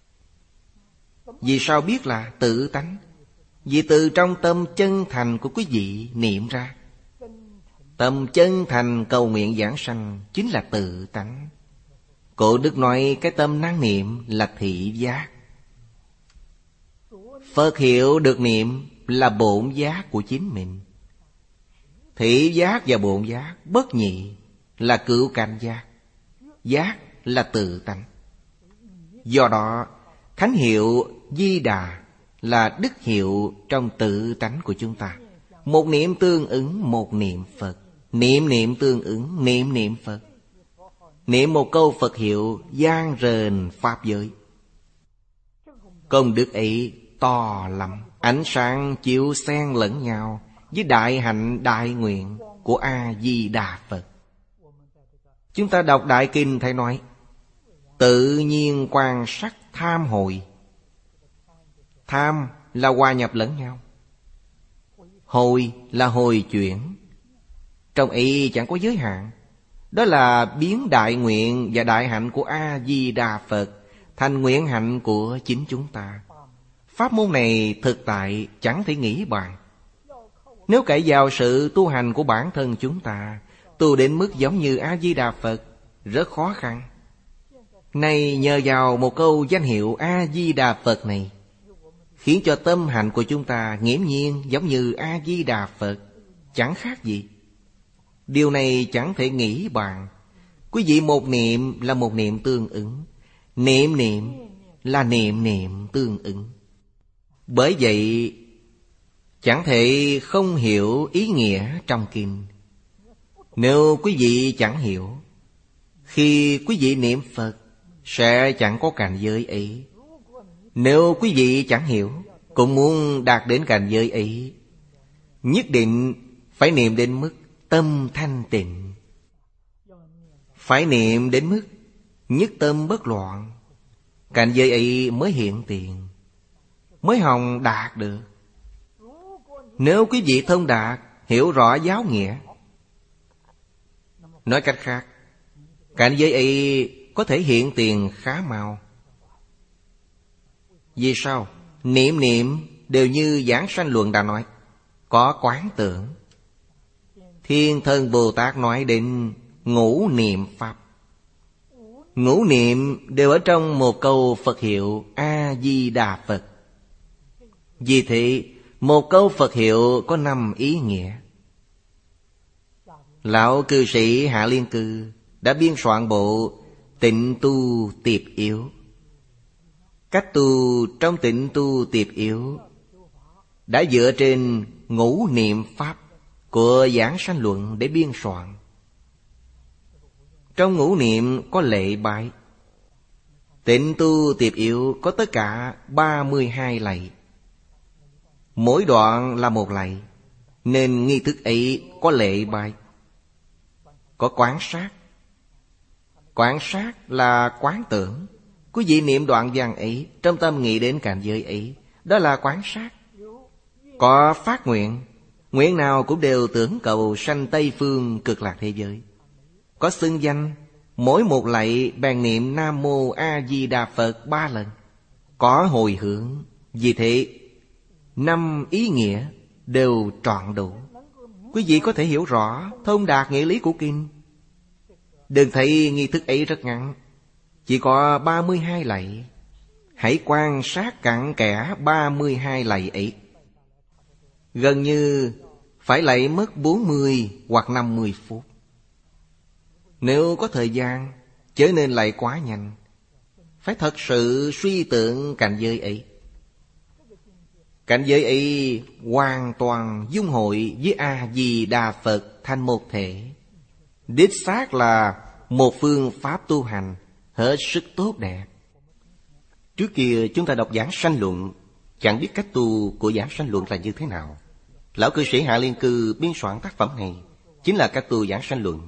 [SPEAKER 1] Vì sao biết là tự tánh? Vì từ trong tâm chân thành của quý vị niệm ra. Tâm chân thành cầu nguyện giảng sanh chính là tự tánh. Cổ đức nói cái tâm năng niệm là thị giác. Phật hiệu được niệm là bổn giác của chính mình. Thị giác và bổn giác bất nhị, là cửu cảnh giác. Giác là tự tánh. Do đó thánh hiệu Di Đà là đức hiệu trong tự tánh của chúng ta. Một niệm tương ứng một niệm Phật. Niệm niệm tương ứng niệm niệm Phật. Niệm một câu Phật hiệu vang rền pháp giới. Công đức ấy to lắm. Ánh sáng chiếu xen lẫn nhau với đại hạnh đại nguyện của A-di-đà Phật. Chúng ta đọc Đại Kinh thấy nói tự nhiên quan sát tham hội. Tham là hòa nhập lẫn nhau, hồi là hồi chuyển. Trong ấy chẳng có giới hạn. Đó là biến đại nguyện và đại hạnh của A-di-đà Phật thành nguyện hạnh của chính chúng ta. Pháp môn này thực tại chẳng thể nghĩ bàn. Nếu cậy vào sự tu hành của bản thân chúng ta, tu đến mức giống như A-di-đà Phật, rất khó khăn. Nay nhờ vào một câu danh hiệu A-di-đà Phật này, khiến cho tâm hạnh của chúng ta nghiễm nhiên giống như A-di-đà Phật, chẳng khác gì. Điều này chẳng thể nghĩ bàn. Quý vị một niệm là một niệm tương ứng, niệm niệm là niệm niệm tương ứng. Bởi vậy chẳng thể không hiểu ý nghĩa trong kinh. Nếu quý vị chẳng hiểu, khi quý vị niệm Phật sẽ chẳng có cảnh giới ấy. Nếu quý vị chẳng hiểu, cũng muốn đạt đến cảnh giới ấy, nhất định phải niệm đến mức tâm thanh tịnh. Phải niệm đến mức nhất tâm bất loạn. Cảnh giới ấy mới hiện tiền, mới hòng đạt được. Nếu quý vị thông đạt, hiểu rõ giáo nghĩa, nói cách khác, cảnh giới ấy có thể hiện tiền khá mau. Vì sao? Niệm niệm đều như Giảng Sanh Luận đã nói, có quán tưởng. Thiên Thân Bồ Tát nói đến ngũ niệm Pháp. Ngũ niệm đều ở trong một câu Phật hiệu A-di-đà Phật. Vì thế một câu Phật hiệu có năm ý nghĩa. Lão cư sĩ Hạ Liên Cư đã biên soạn bộ Tịnh Tu Tiệp Yếu. Cách tu trong Tịnh Tu Tiệp Yếu đã dựa trên ngũ niệm Pháp của Giảng Sanh Luận để biên soạn. Trong ngũ niệm có lễ bái. Tịnh Tu Tiệp Yếu có tất cả ba mươi hai lạy. Mỗi đoạn là một lạy, nên nghi thức ấy có lễ bái. Có quán sát. Quán sát là quán tưởng. Quý vị niệm đoạn văn ấy, trong tâm nghĩ đến cảnh giới ấy, đó là quán sát. Có phát nguyện. Nguyện nào cũng đều tưởng cầu sanh Tây Phương Cực Lạc thế giới. Có xưng danh. Mỗi một lạy bèn niệm Nam Mô A Di Đà Phật ba lần. Có hồi hướng. Vì thế năm ý nghĩa đều trọn đủ. Quý vị có thể hiểu rõ, thông đạt nghĩa lý của kinh. Đừng thấy nghi thức ấy rất ngắn, chỉ có ba mươi hai lạy. Hãy quan sát cặn kẽ ba mươi hai lạy ấy. Gần như phải lạy mất bốn mươi hoặc năm mươi phút. Nếu có thời gian, chớ nên lạy quá nhanh. Phải thật sự suy tưởng cảnh giới ấy. Cảnh giới ấy hoàn toàn dung hội với A-di-đà Phật thành một thể. Đích xác là một phương pháp tu hành hết sức tốt đẹp. Trước kia chúng ta đọc Giảng Sanh Luận, chẳng biết cách tu của Giảng Sanh Luận là như thế nào. Lão cư sĩ Hạ Liên Cư biên soạn tác phẩm này chính là cách tu Giảng Sanh Luận.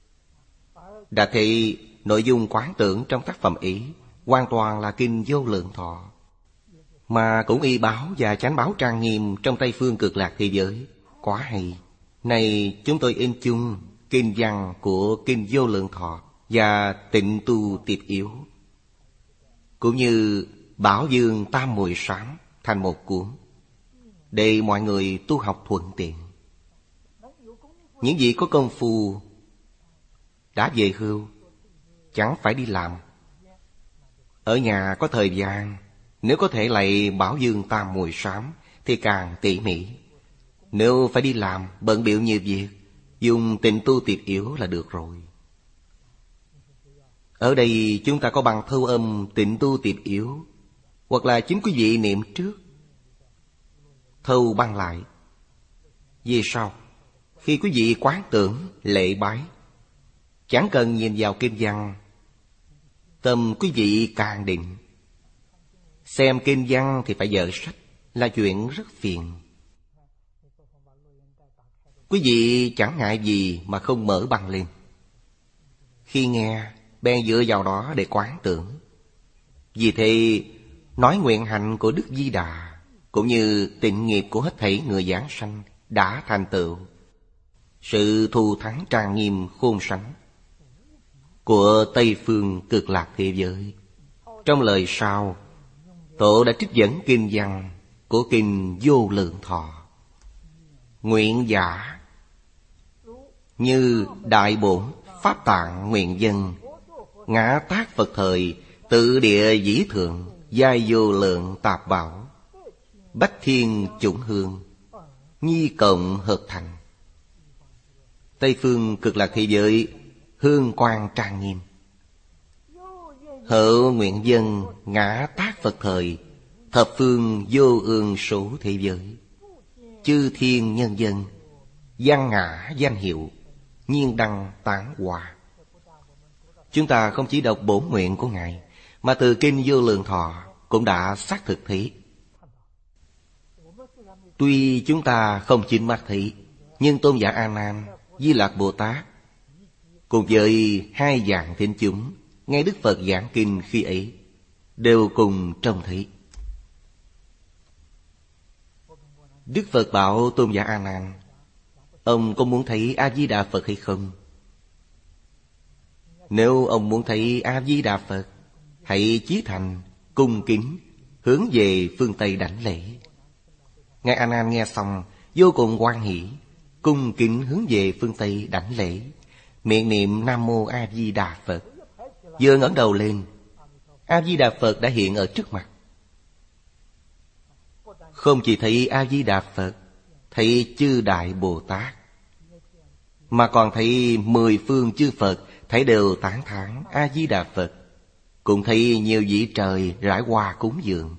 [SPEAKER 1] Đã thị nội dung quán tưởng trong tác phẩm ấy hoàn toàn là kinh Vô Lượng Thọ, mà cũng y báo và chánh báo trang nghiêm trong Tây Phương Cực Lạc thế giới. Quá hay. Này chúng tôi in chung kinh văn của kinh Vô Lượng Thọ và Tịnh Tu Tiệp Yếu, cũng như Bảo Dương Tam Muội Sám thành một cuốn, để mọi người tu học thuận tiện. Những vị có công phu đã về hưu, chẳng phải đi làm, ở nhà có thời gian, nếu có thể lạy Bảo Dương Tam Muội Sám thì càng tỉ mỉ. Nếu phải đi làm, bận bịu nhiều việc, dùng Tịnh Tu Tiệp Yếu là được rồi. Ở đây chúng ta có bằng thâu âm tịnh tu tiệp yếu, hoặc là chính quý vị niệm trước, thâu băng lại. Vì sao? Khi quý vị quán tưởng, lễ bái, chẳng cần nhìn vào kinh văn, tâm quý vị càng định. Xem kinh văn thì phải dở sách, là chuyện rất phiền. Quý vị chẳng ngại gì mà không mở băng lên. Khi nghe, bèn dựa vào đó để quán tưởng. Vì thế, nói nguyện hạnh của Đức Di Đà, cũng như tịnh nghiệp của hết thảy người giảng sanh đã thành tựu sự thù thắng trang nghiêm khôn sánh của Tây Phương Cực Lạc thế giới. Trong lời sau, Tổ đã trích dẫn kinh văn của kinh Vô Lượng Thọ. Nguyện giả như đại bổn pháp tạng nguyện dân, ngã tác Phật thời, tự địa dĩ thượng, giai vô lượng tạp bảo, bách thiên chủng hương, nhi cộng hợp thành. Tây Phương Cực Lạc thế giới hương quang trang nghiêm. Hậu nguyện dân ngã tác Phật thời, thập phương vô ương số thế giới, chư thiên nhân dân, văn ngã danh hiệu, nhiên đăng tán hòa. Chúng ta không chỉ đọc bổn nguyện của Ngài, mà từ kinh Vô Lượng Thọ cũng đã xác thực thấy. Tuy chúng ta không chính mắt thấy, nhưng Tôn giả A Nan, Di Lạc Bồ Tát cùng với hai vạn thính chúng nghe Đức Phật giảng kinh khi ấy đều cùng trông thấy. Đức Phật bảo Tôn giả A Nan, ông có muốn thấy A Di Đà Phật hay không? Nếu ông muốn thấy A Di Đà Phật, hãy chí thành cung kính hướng về phương Tây đảnh lễ. Ngài A Nan nghe xong vô cùng hoan hỷ, cung kính hướng về phương Tây đảnh lễ, miệng niệm Nam Mô A Di Đà Phật. Vừa ngẩng đầu lên, A Di Đà Phật đã hiện ở trước mặt. Không chỉ thấy A Di Đà Phật, thấy chư Đại Bồ Tát, mà còn thấy mười phương chư Phật, thấy đều tán thán A Di Đà Phật, cũng thấy nhiều vị trời rải hoa cúng dường.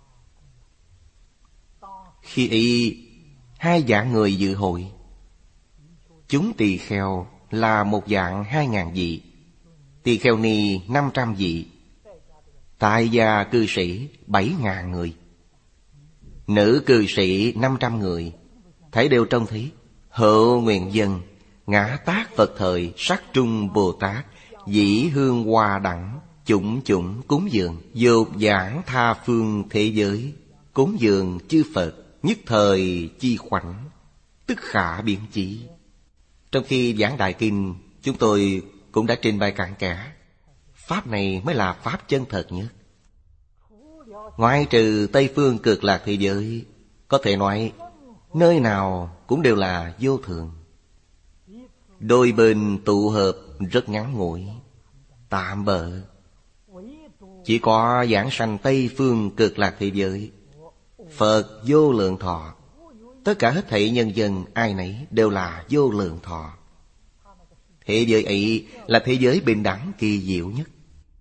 [SPEAKER 1] Khi ấy, hai vạn người dự hội, chúng tỳ kheo là một vạn hai ngàn vị, tỳ kheo ni năm trăm vị, tại gia cư sĩ bảy ngàn người, nữ cư sĩ năm trăm người, thấy đều trông thấy. Hậu nguyện dân ngã tác Phật thời, sắc trung Bồ Tát, dĩ hương hoa đẳng, chủng chủng cúng dường, dột giảng tha phương thế giới, cúng dường chư Phật, nhất thời chi khoảnh, tức khả biến chỉ. Trong khi giảng đại kinh, chúng tôi cũng đã trình bày cặn kẽ. Pháp này mới là Pháp chân thật nhất. Ngoại trừ Tây Phương Cực Lạc thế giới, có thể nói nơi nào cũng đều là vô thường. Đôi bên tụ hợp rất ngắn ngủi, tạm bợ. Chỉ có giảng sanh Tây Phương Cực Lạc thế giới, Phật vô lượng thọ, tất cả hết thảy nhân dân ai nấy đều là vô lượng thọ. Thế giới ấy là thế giới bình đẳng kỳ diệu nhất.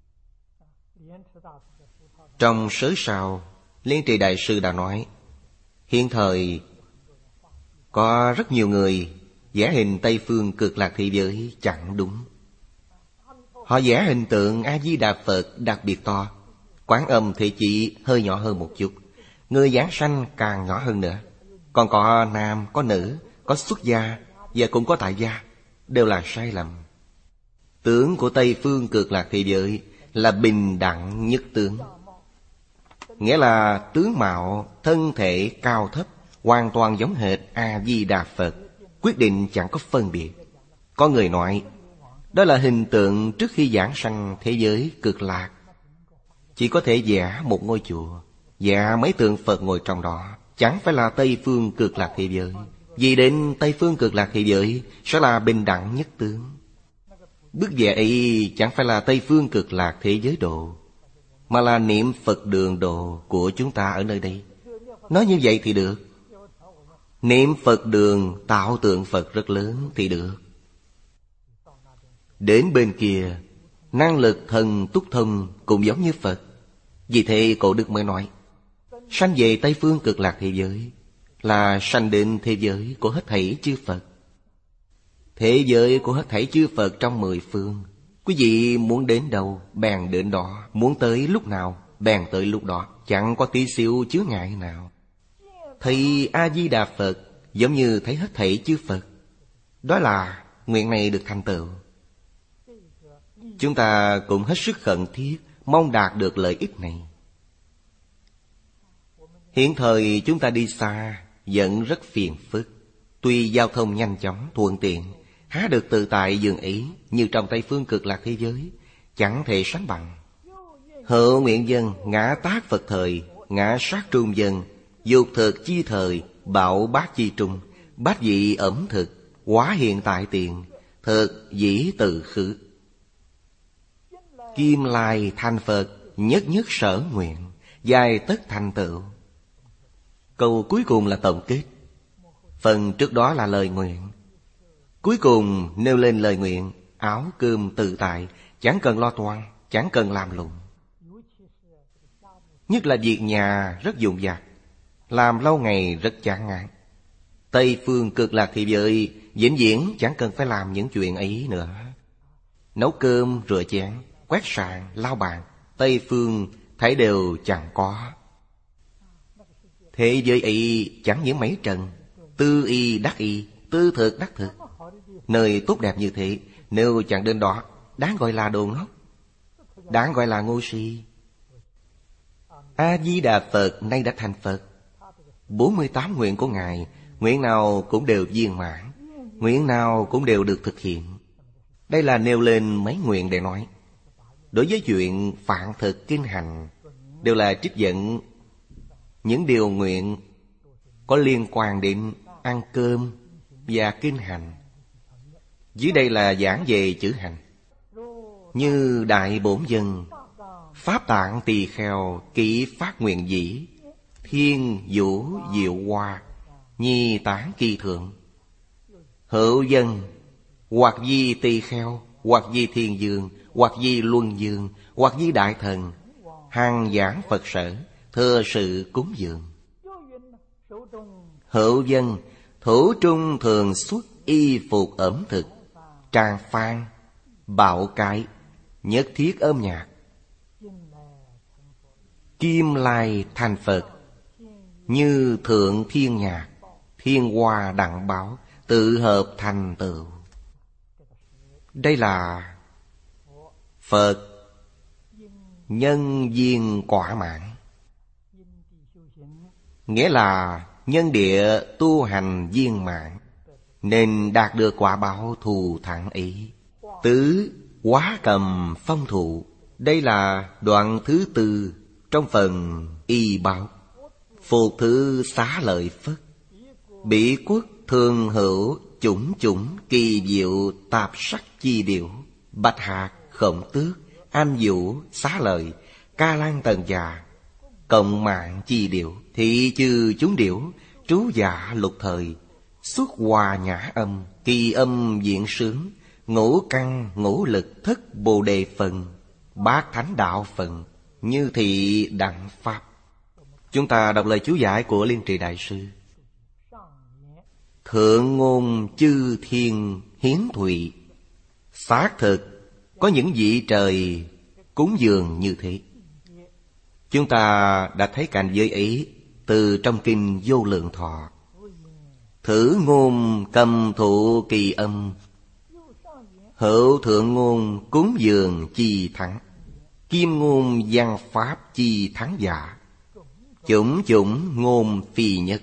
[SPEAKER 1] Trong Sớ Sao, Liên Trì Đại Sư đã nói, hiện thời có rất nhiều người vẽ hình Tây Phương Cực Lạc thế giới chẳng đúng. Họ vẽ hình tượng A Di Đà Phật đặc biệt to, Quán Âm Thế Chỉ hơi nhỏ hơn một chút, người giảng sanh càng nhỏ hơn nữa. Còn có nam, có nữ, có xuất gia và cũng có tại gia, đều là sai lầm. Tướng của Tây Phương Cực Lạc thế giới là bình đẳng nhất tướng, nghĩa là tướng mạo, thân thể cao thấp hoàn toàn giống hệt A Di Đà Phật, quyết định chẳng có phân biệt. Có người nói đó là hình tượng trước khi giảng sanh thế giới Cực Lạc. Chỉ có thể vẽ một ngôi chùa, vẽ mấy tượng Phật ngồi trong đó, chẳng phải là Tây Phương Cực Lạc thế giới. Vì đến Tây Phương Cực Lạc thế giới sẽ là bình đẳng nhất tướng. Bức vẽ ấy chẳng phải là Tây Phương Cực Lạc thế giới độ, mà là niệm Phật đường độ của chúng ta ở nơi đây. Nói như vậy thì được. Niệm Phật đường tạo tượng Phật rất lớn thì được. Đến bên kia Năng lực thần túc thông cũng giống như Phật. Vì thế cổ đức mới nói, sanh về Tây Phương Cực Lạc thế giới là sanh đến thế giới của hết thảy chư Phật. Thế giới của hết thảy chư Phật trong mười phương. Quý vị muốn đến đâu, bèn đến đó. Muốn tới lúc nào, bèn tới lúc đó. Chẳng có tí xíu chướng ngại nào. Thấy A-di-đà Phật giống như thấy hết thảy chư Phật. Đó là nguyện này được thành tựu. Chúng ta cũng hết sức khẩn thiết mong đạt được lợi ích này. Hiện thời chúng ta đi xa vẫn rất phiền phức. Tuy giao thông nhanh chóng, thuận tiện, há được tự tại dường ý như trong Tây Phương Cực Lạc thế giới, chẳng thể sánh bằng. Hữu nguyện dân, ngã tác Phật thời, ngã sát trung dân, dục thực chi thời, bạo bát chi trung, bát dị ẩm thực, hóa hiện tại tiền, thực dĩ tự khứ. Kim lai thành Phật, nhất nhất sở nguyện, dài tất thành tựu. Câu cuối cùng là tổng kết. Phần trước đó là lời nguyện. Cuối cùng nêu lên lời nguyện, áo cơm tự tại, chẳng cần lo toan, chẳng cần làm lụng. Nhất là việc nhà rất dồn dập, làm lâu ngày rất chán ngán. Tây Phương Cực Lạc thế giới vĩnh viễn chẳng cần phải làm những chuyện ấy nữa. Nấu cơm, rửa chén, quét sàn, lau bàn, Tây Phương thấy đều chẳng có. Thế giới ấy chẳng những mấy trần, tư y đắc y, tư thực đắc thực. Nơi tốt đẹp như thế, nếu chẳng đến đó, đáng gọi là đồ ngốc, đáng gọi là ngu si. A-di-đà Phật nay đã thành Phật. bốn mươi tám nguyện của Ngài, nguyện nào cũng đều viên mãn, nguyện nào cũng đều được thực hiện. Đây là nêu lên mấy nguyện để nói. Đối với chuyện phạn thực kinh hành, đều là trích dẫn những điều nguyện có liên quan đến ăn cơm và kinh hành. Dưới đây là giảng về chữ hành. Như đại bổn dân, pháp tạng tỳ kheo kỹ phát nguyện dĩ, thiên vũ diệu hoa, nhi tán kỳ thượng. Hữu dân, hoặc di tỳ kheo, hoặc di thiên dương, hoặc di luân dương, hoặc di đại thần, hằng giảng Phật sở, thừa sự cúng dường. Hữu dân, thủ trung thường xuất y phục ẩm thực, tràng phan, bạo cái, nhất thiết âm nhạc. Kim lai thành Phật, như thượng thiên nhạc, thiên hoa đặng báo, tự hợp thành tựu. Đây là Phật nhân duyên quả mãn, nghĩa là nhân địa tu hành viên mãn, nên đạt được quả báo thù thắng ấy. Tứ hóa cầm phong thụ. Đây là đoạn thứ tư trong phần y báo. Phục thứ xá lợi Phất. Bỉ quốc thường hữu chủng chủng kỳ diệu tạp sắc chi điệu. Bạch hạc, khổng tước, anh vũ, xá lợi, ca lan tần già, cộng mạng chi điệu, thị chư chúng điệu, trú dạ lục thời, xuất hòa nhã âm, kỳ âm diện sướng, ngũ căn ngũ lực thất bồ đề phần, bát thánh đạo phần, như thị đặng pháp. Chúng ta đọc lời chú giải của Liên Trì Đại Sư. Thượng ngôn chư thiên hiến thụy, xác thực có những vị trời cúng dường như thế. Chúng ta đã thấy cảnh giới ấy từ trong kinh Vô Lượng Thọ. Thử ngôn cầm thụ kỳ âm, hữu thượng ngôn cúng dường chi thắng, kim ngôn văn pháp chi thắng giả, chủng chủng ngôn phi nhất,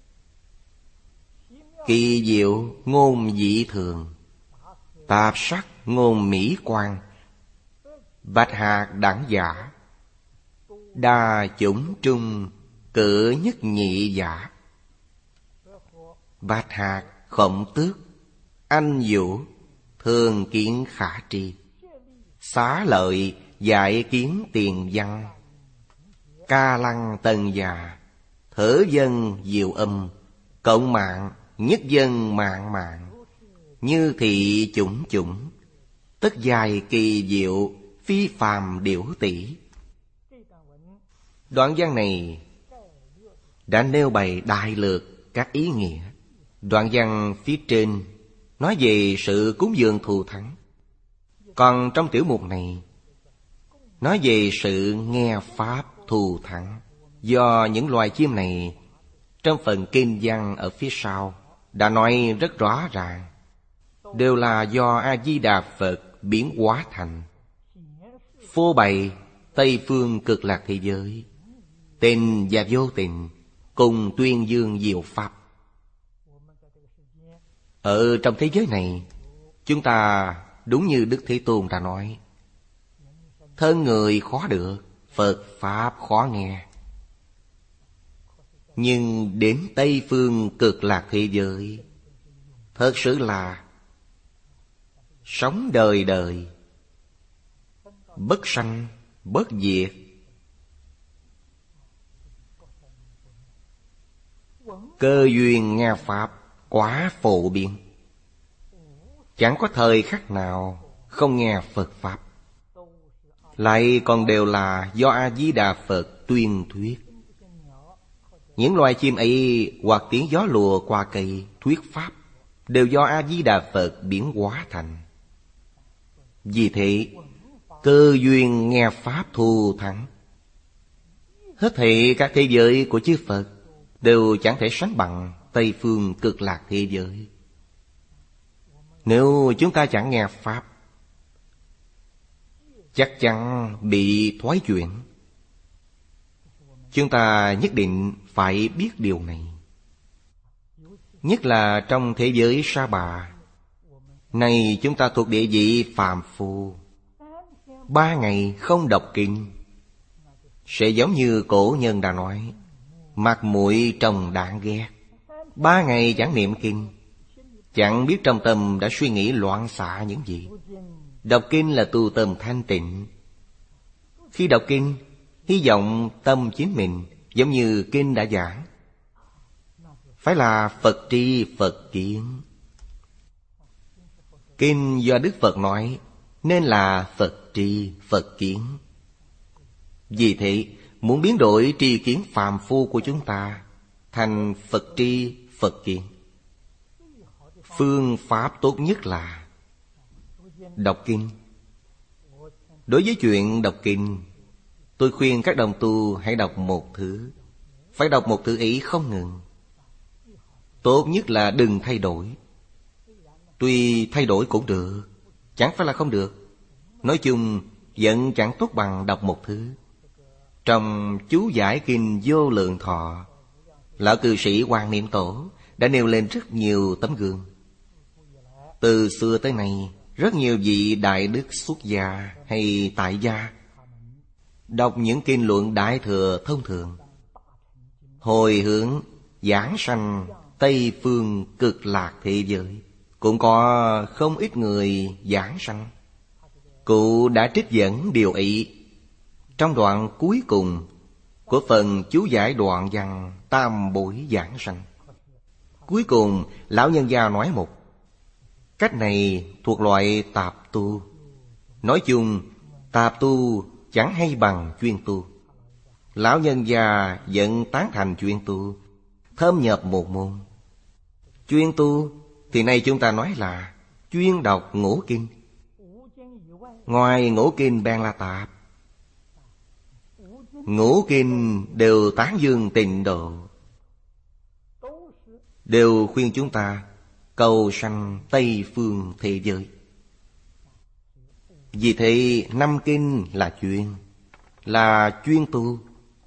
[SPEAKER 1] kỳ diệu ngôn dị thường, tạp sắc ngôn mỹ quan, bạch hạc đẳng giả, đa chủng trung cử nhất nhị giả. Bạch hạc khổng tước, anh vũ thường kiến khả tri, xá lợi giải kiến tiền văn, ca lăng tần già, thở dân diệu âm, cộng mạng nhất dân mạng mạng, như thị chủng chủng, tất dài kỳ diệu, phi phàm điểu tỷ. Đoạn văn này đã nêu bày đại lược các ý nghĩa. Đoạn văn phía trên nói về sự cúng dường thù thắng. Còn trong tiểu mục này nói về sự nghe pháp thù thắng. Do những loài chim này trong phần kinh văn ở phía sau đã nói rất rõ ràng, đều là do A-di-đà Phật biến hóa thành, phô bày Tây phương cực lạc thế giới, tình và vô tình cùng tuyên dương diệu pháp. Ở trong thế giới này, chúng ta đúng như Đức Thế Tôn đã nói, thân người khó được, Phật pháp khó nghe. Nhưng đến Tây phương cực lạc thế giới, thật sự là sống đời đời, bất sanh, bất diệt. Cơ duyên nghe pháp quá phổ biến, chẳng có thời khắc nào không nghe Phật pháp. Lại còn đều là do A-di-đà Phật tuyên thuyết. Những loài chim ấy hoặc tiếng gió lùa qua cây thuyết pháp, đều do A-di-đà Phật biến hóa thành. Vì thế, cơ duyên nghe pháp thù thắng. Hết thảy các thế giới của chư Phật đều chẳng thể sánh bằng Tây phương cực lạc thế giới. Nếu chúng ta chẳng nghe pháp, chắc chắn bị thoái chuyển. Chúng ta nhất định phải biết điều này. Nhất là trong thế giới Sa Bà này, chúng ta thuộc địa vị phàm phu, ba ngày không đọc kinh sẽ giống như cổ nhân đã nói, mặt mũi trông đáng ghét. Ba ngày chẳng niệm kinh, chẳng biết trong tâm đã suy nghĩ loạn xạ những gì. Đọc kinh là tu tâm thanh tịnh. Khi đọc kinh, hy vọng tâm chính mình giống như kinh đã giảng, phải là Phật tri Phật kiến. Kinh do Đức Phật nói nên là Phật tri Phật kiến. Vì thế, muốn biến đổi tri kiến phàm phu của chúng ta thành Phật tri Phật kiến, phương pháp tốt nhất là đọc kinh. Đối với chuyện đọc kinh, tôi khuyên các đồng tu hãy đọc một thứ. Phải đọc một thứ ấy không ngừng. Tốt nhất là đừng thay đổi. Tuy thay đổi cũng được, chẳng phải là không được. Nói chung vẫn chẳng tốt bằng đọc một thứ. Trong chú giải kinh Vô Lượng Thọ, lão cư sĩ Hoàng Niệm Tổ đã nêu lên rất nhiều tấm gương. Từ xưa tới nay, rất nhiều vị đại đức xuất gia hay tại gia đọc những kinh luận Đại Thừa thông thường, hồi hướng giảng sanh Tây phương cực lạc thế giới. Cũng có không ít người giảng sanh. Cụ đã trích dẫn điều ấy trong đoạn cuối cùng của phần chú giải đoạn văn Tam Bối Giảng Sanh. Cuối cùng, lão nhân gia nói một cách này thuộc loại tạp tu. Nói chung, tạp tu chẳng hay bằng chuyên tu. Lão nhân gia vẫn tán thành chuyên tu, thâm nhập một môn. Chuyên tu thì nay chúng ta nói là chuyên đọc ngũ kinh. Ngoài ngũ kinh bèn là tạp. Ngũ kinh đều tán dương tịnh độ, đều khuyên chúng ta cầu sanh Tây phương thế giới. Vì thế năm kinh là chuyên, là chuyên tu.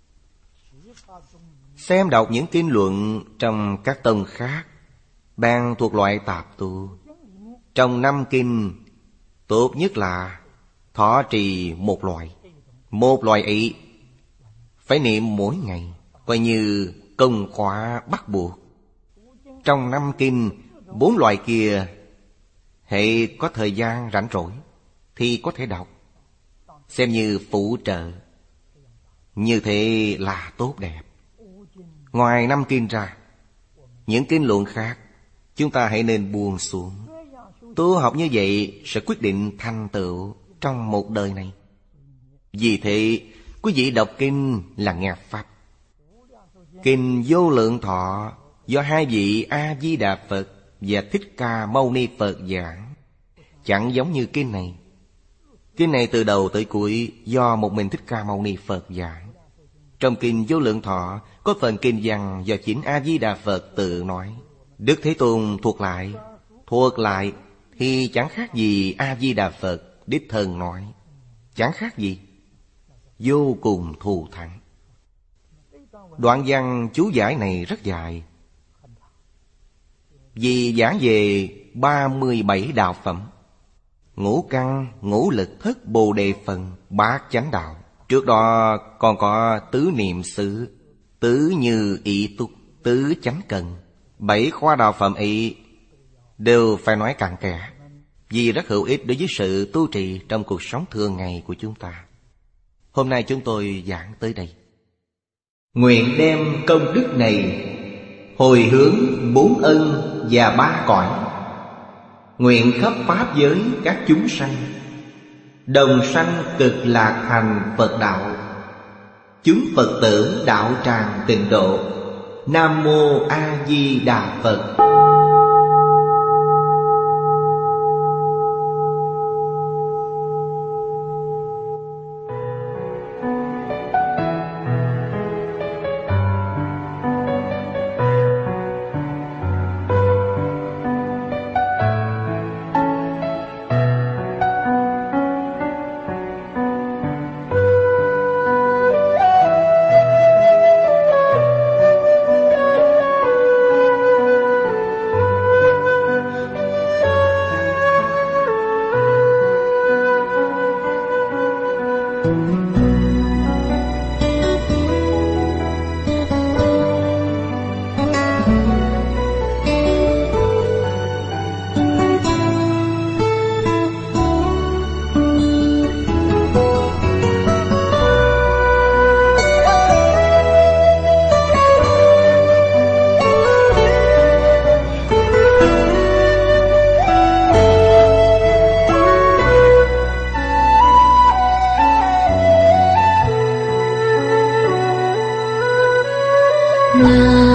[SPEAKER 1] Xem đọc những kinh luận trong các tông khác, bèn thuộc loại tạp tu. Trong năm kinh, tốt nhất là thọ trì một loại. Một loại ấy phải niệm mỗi ngày, coi như công khóa bắt buộc. Trong năm kinh, bốn loại kia, hệ có thời gian rảnh rỗi thì có thể đọc, xem như phụ trợ. Như thế là tốt đẹp. Ngoài năm kinh ra, những kinh luận khác chúng ta hãy nên buông xuống. Tu học như vậy sẽ quyết định thành tựu trong một đời này. Vì thế, quý vị đọc kinh là nghe Pháp. Kinh Vô Lượng Thọ do hai vị A-di-đà Phật và Thích Ca Mâu Ni Phật giảng, chẳng giống như kinh này. Kinh này từ đầu tới cuối do một mình Thích Ca Mâu Ni Phật giảng. Trong kinh Vô Lượng Thọ có phần kinh văn do chính A-di-đà Phật tự nói. Đức Thế Tôn thuộc lại, thuộc lại thì chẳng khác gì A-di-đà Phật đích thân nói. Chẳng khác gì, vô cùng thù thắng. Đoạn văn chú giải này rất dài, vì giảng về ba mươi bảy đạo phẩm: ngũ căn, ngũ lực, thất bồ đề phần, bát chánh đạo. Trước đó còn có tứ niệm xứ, tứ như ý túc, tứ chánh cần. Bảy khoa đạo phẩm ấy đều phải nói cặn kẽ, vì rất hữu ích đối với sự tu trì trong cuộc sống thường ngày của chúng ta. Hôm nay chúng tôi giảng tới đây. Nguyện đem công đức này hồi hướng bốn ân và ba cõi, nguyện khắp pháp giới các chúng sanh đồng sanh cực lạc thành Phật đạo. Chúng Phật tử đạo tràng tịnh độ. Nam Mô A Di Đà Phật.
[SPEAKER 2] Nam